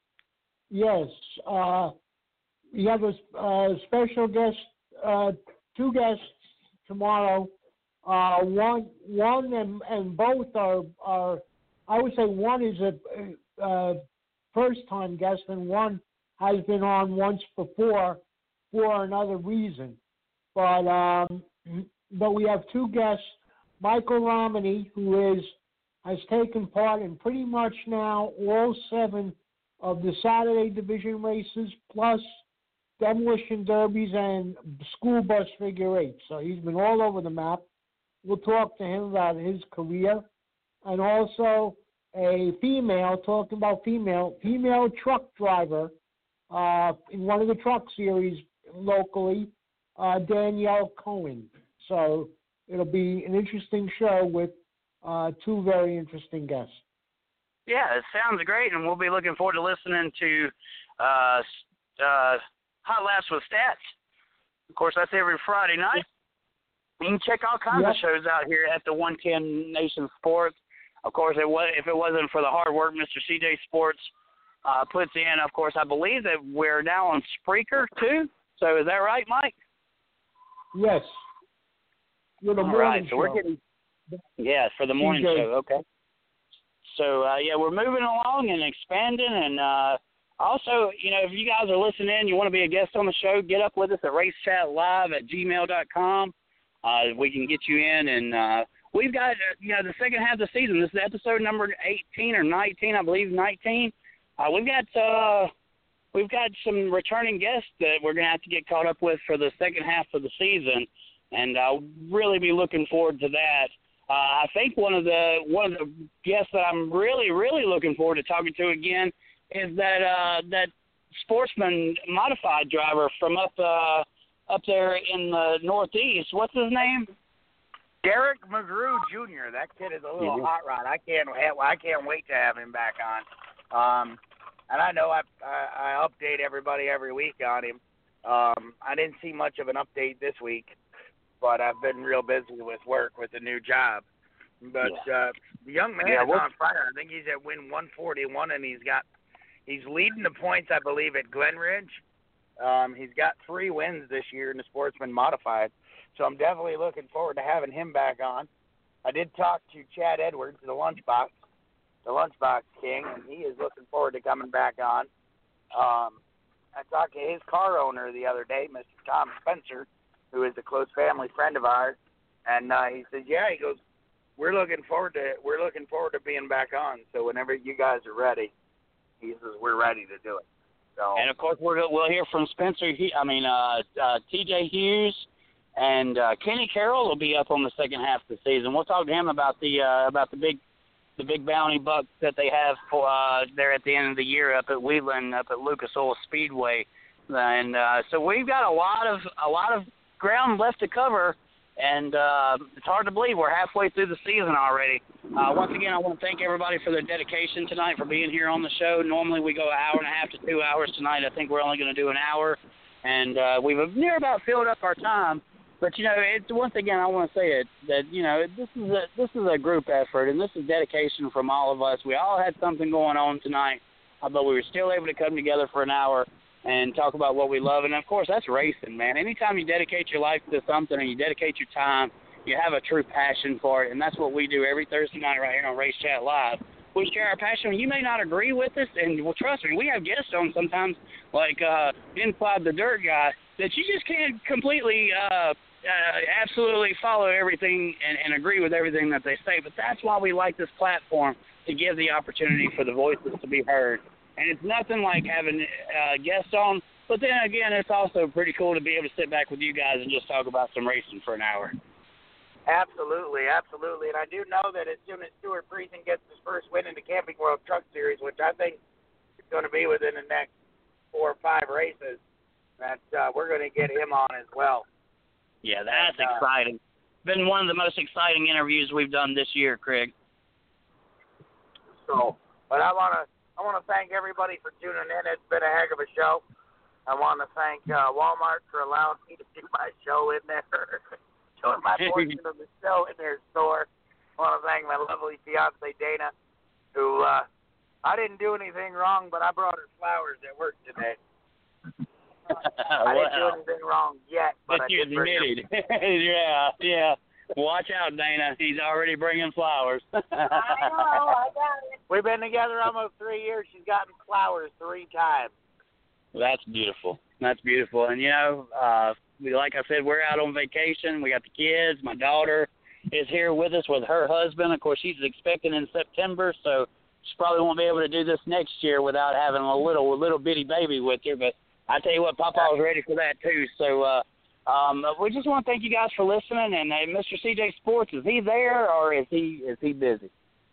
Yes, uh, we have a uh, special guest, uh, two guests tomorrow. Uh, one, one, and, and both are, are. I would say one is a, a first-time guest, and one has been on once before for another reason. But um, but we have two guests. Michael Romney, who is has taken part in pretty much now all seven of the Saturday division races, plus demolition derbies and school bus figure eight. So he's been all over the map. We'll talk to him about his career. And also a female, talking about female, female truck driver uh, in one of the truck series locally, uh, Danielle Cohen. So it'll be an interesting show with uh, two very interesting guests. Yeah, it sounds great, and we'll be looking forward to listening to uh, uh, Hot Laps with Stats. Of course, that's every Friday night. You can check all kinds yep. of shows out here at the one ten Nation Sports. Of course, it was, if it wasn't for the hard work Mister C J Sports uh, puts in, of course, I believe that we're now on Spreaker, too. So is that right, Mike? Yes. With a all morning right, so show. we're getting yes, for the morning C J. show, okay. So, uh, yeah, we're moving along and expanding. And uh, also, you know, if you guys are listening, you want to be a guest on the show, get up with us at racechatlive at gmail dot com. Uh, we can get you in. And uh, we've got, uh, you know, the second half of the season. This is episode number eighteen or nineteen, I believe, nineteen. Uh, we've got uh, we've got some returning guests that we're going to have to get caught up with for the second half of the season. And I'll really be looking forward to that. Uh, I think one of the one of the guests that I'm really, really looking forward to talking to again is that uh, that Sportsman modified driver from up uh, up there in the Northeast. What's his name? Derek McGrew Junior That kid is a little mm-hmm. hot rod. I can't I can't wait to have him back on. Um, and I know I, I I update everybody every week on him. Um, I didn't see much of an update this week, but I've been real busy with work with a new job. But yeah. uh, the young man yeah, is on fire. I think he's at win one forty-one, and he's got he's leading the points, I believe, at Glenridge. Um, he's got three wins this year in the Sportsman Modified, so I'm definitely looking forward to having him back on. I did talk to Chad Edwards, the Lunchbox, the Lunchbox King, and he is looking forward to coming back on. Um, I talked to his car owner the other day, Mister Tom Spencer, who is a close family friend of ours, and uh, he said, "Yeah," he goes, "We're looking forward to we're looking forward to being back on. So whenever you guys are ready," he says, "we're ready to do it." So and of course we're, we'll hear from Spencer. I mean uh, uh, T J Hughes and uh, Kenny Carroll will be up on the second half of the season. We'll talk to him about the uh, about the big the big bounty buck that they have for uh, there at the end of the year up at Wheatland, up at Lucas Oil Speedway, and uh, so we've got a lot of a lot of ground left to cover, and uh, it's hard to believe we're halfway through the season already. Uh, once again, I want to thank everybody for their dedication tonight, for being here on the show. Normally we go an hour and a half to two hours tonight. I think we're only going to do an hour, and uh, we've near about filled up our time. But, you know, it's, once again, I want to say it, that, you know, this is a, this is a group effort, and this is dedication from all of us. We all had something going on tonight, uh, but we were still able to come together for an hour and talk about what we love. And, of course, that's racing, man. Anytime you dedicate your life to something and you dedicate your time, you have a true passion for it, and that's what we do every Thursday night right here on Race Chat Live. We share our passion. You may not agree with us, and, well, trust me, we have guests on sometimes, like uh, Inside the Dirt Guy, that you just can't completely uh, uh, absolutely follow everything and, and agree with everything that they say. But that's why we like this platform, to give the opportunity for the voices to be heard. And it's nothing like having uh, guests on, but then again, it's also pretty cool to be able to sit back with you guys and just talk about some racing for an hour. Absolutely, absolutely. And I do know that as soon as Stuart Friesen gets his first win in the Camping World Truck Series, which I think is going to be within the next four or five races, that uh, we're going to get him on as well. Yeah, that's and, uh, exciting. Been one of the most exciting interviews we've done this year, Craig. So, but I want to I want to thank everybody for tuning in. It's been a heck of a show. I want to thank uh, Walmart for allowing me to do my show in there, showing my portion of the show in their store. I want to thank my lovely fiance Dana, who uh, I didn't do anything wrong, but I brought her flowers at work today. I didn't do anything wrong yet, but, but I you did bring admitted. yeah, yeah. Watch out, Dana. He's already bringing flowers. I know, I got it. We've been together almost three years. She's gotten flowers three times. That's beautiful. That's beautiful. And, you know, uh, we, like I said, we're out on vacation. We got the kids. My daughter is here with us with her husband. Of course, she's expecting in September, so she probably won't be able to do this next year without having a little a little bitty baby with her. But I tell you what, Papa was ready for that, too. So uh, um, we just want to thank you guys for listening. And uh, Mister C J Sports, is he there or is he is he busy?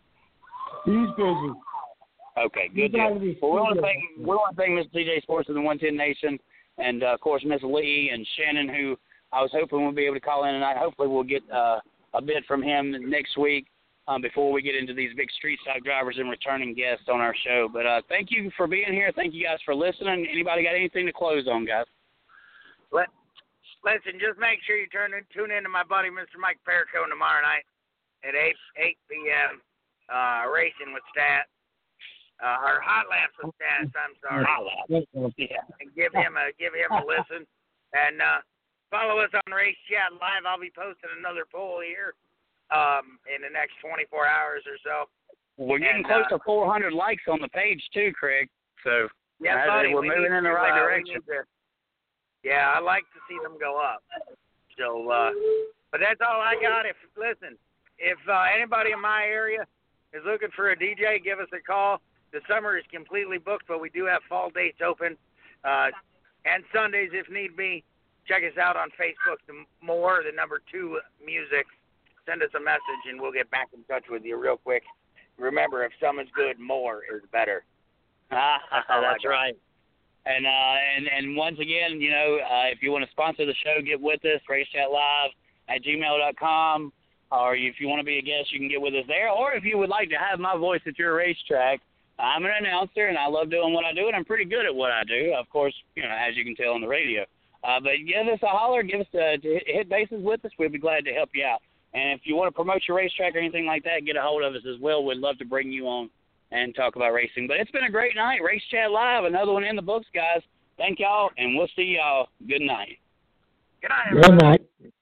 He's busy. Okay, good deal. Well, we want to thank we want to thank Mister C J Sports and the one ten Nation, and uh, of course Miss Lee and Shannon, who I was hoping would be able to call in tonight. Hopefully, we'll get uh, a bit from him next week um, before we get into these big street stock drivers and returning guests on our show. But uh, thank you for being here. Thank you guys for listening. Anybody got anything to close on, guys? Let, listen, just make sure you turn in, tune in to my buddy Mister Mike Perricone tomorrow night at eight eight p.m. Uh, racing with Stat. Uh, or Hot Laps with Stats, I'm sorry. Hot Laps. Yeah. And give him a give him a listen. And uh, follow us on Race Chat Live. I'll be posting another poll here um, in the next twenty-four hours or so. We're getting and, close uh, to four hundred likes on the page too, Craig. So yeah, buddy, we're we moving in the to, right uh, direction. To, yeah, I like to see them go up. So, uh, but that's all I got. If listen, if uh, anybody in my area is looking for a D J, give us a call. The summer is completely booked, but we do have fall dates open, uh, and Sundays if need be. Check us out on Facebook. The more, the number two music. Send us a message, and we'll get back in touch with you real quick. Remember, if someone's good, more is better. Ah, that's right. And uh, and and once again, you know, uh, if you want to sponsor the show, get with us. RaceChatLive at gmail dot com, or if you want to be a guest, you can get with us there. Or if you would like to have my voice at your racetrack. I'm an announcer, and I love doing what I do, and I'm pretty good at what I do, of course, you know, as you can tell on the radio. Uh, but give us a holler, give us a, to hit bases with us. We'll be glad to help you out. And if you want to promote your racetrack or anything like that, get a hold of us as well. We'd love to bring you on and talk about racing. But it's been a great night. Race Chat Live, another one in the books, guys. Thank y'all, and we'll see y'all. Good night. Good night, everybody. Good night.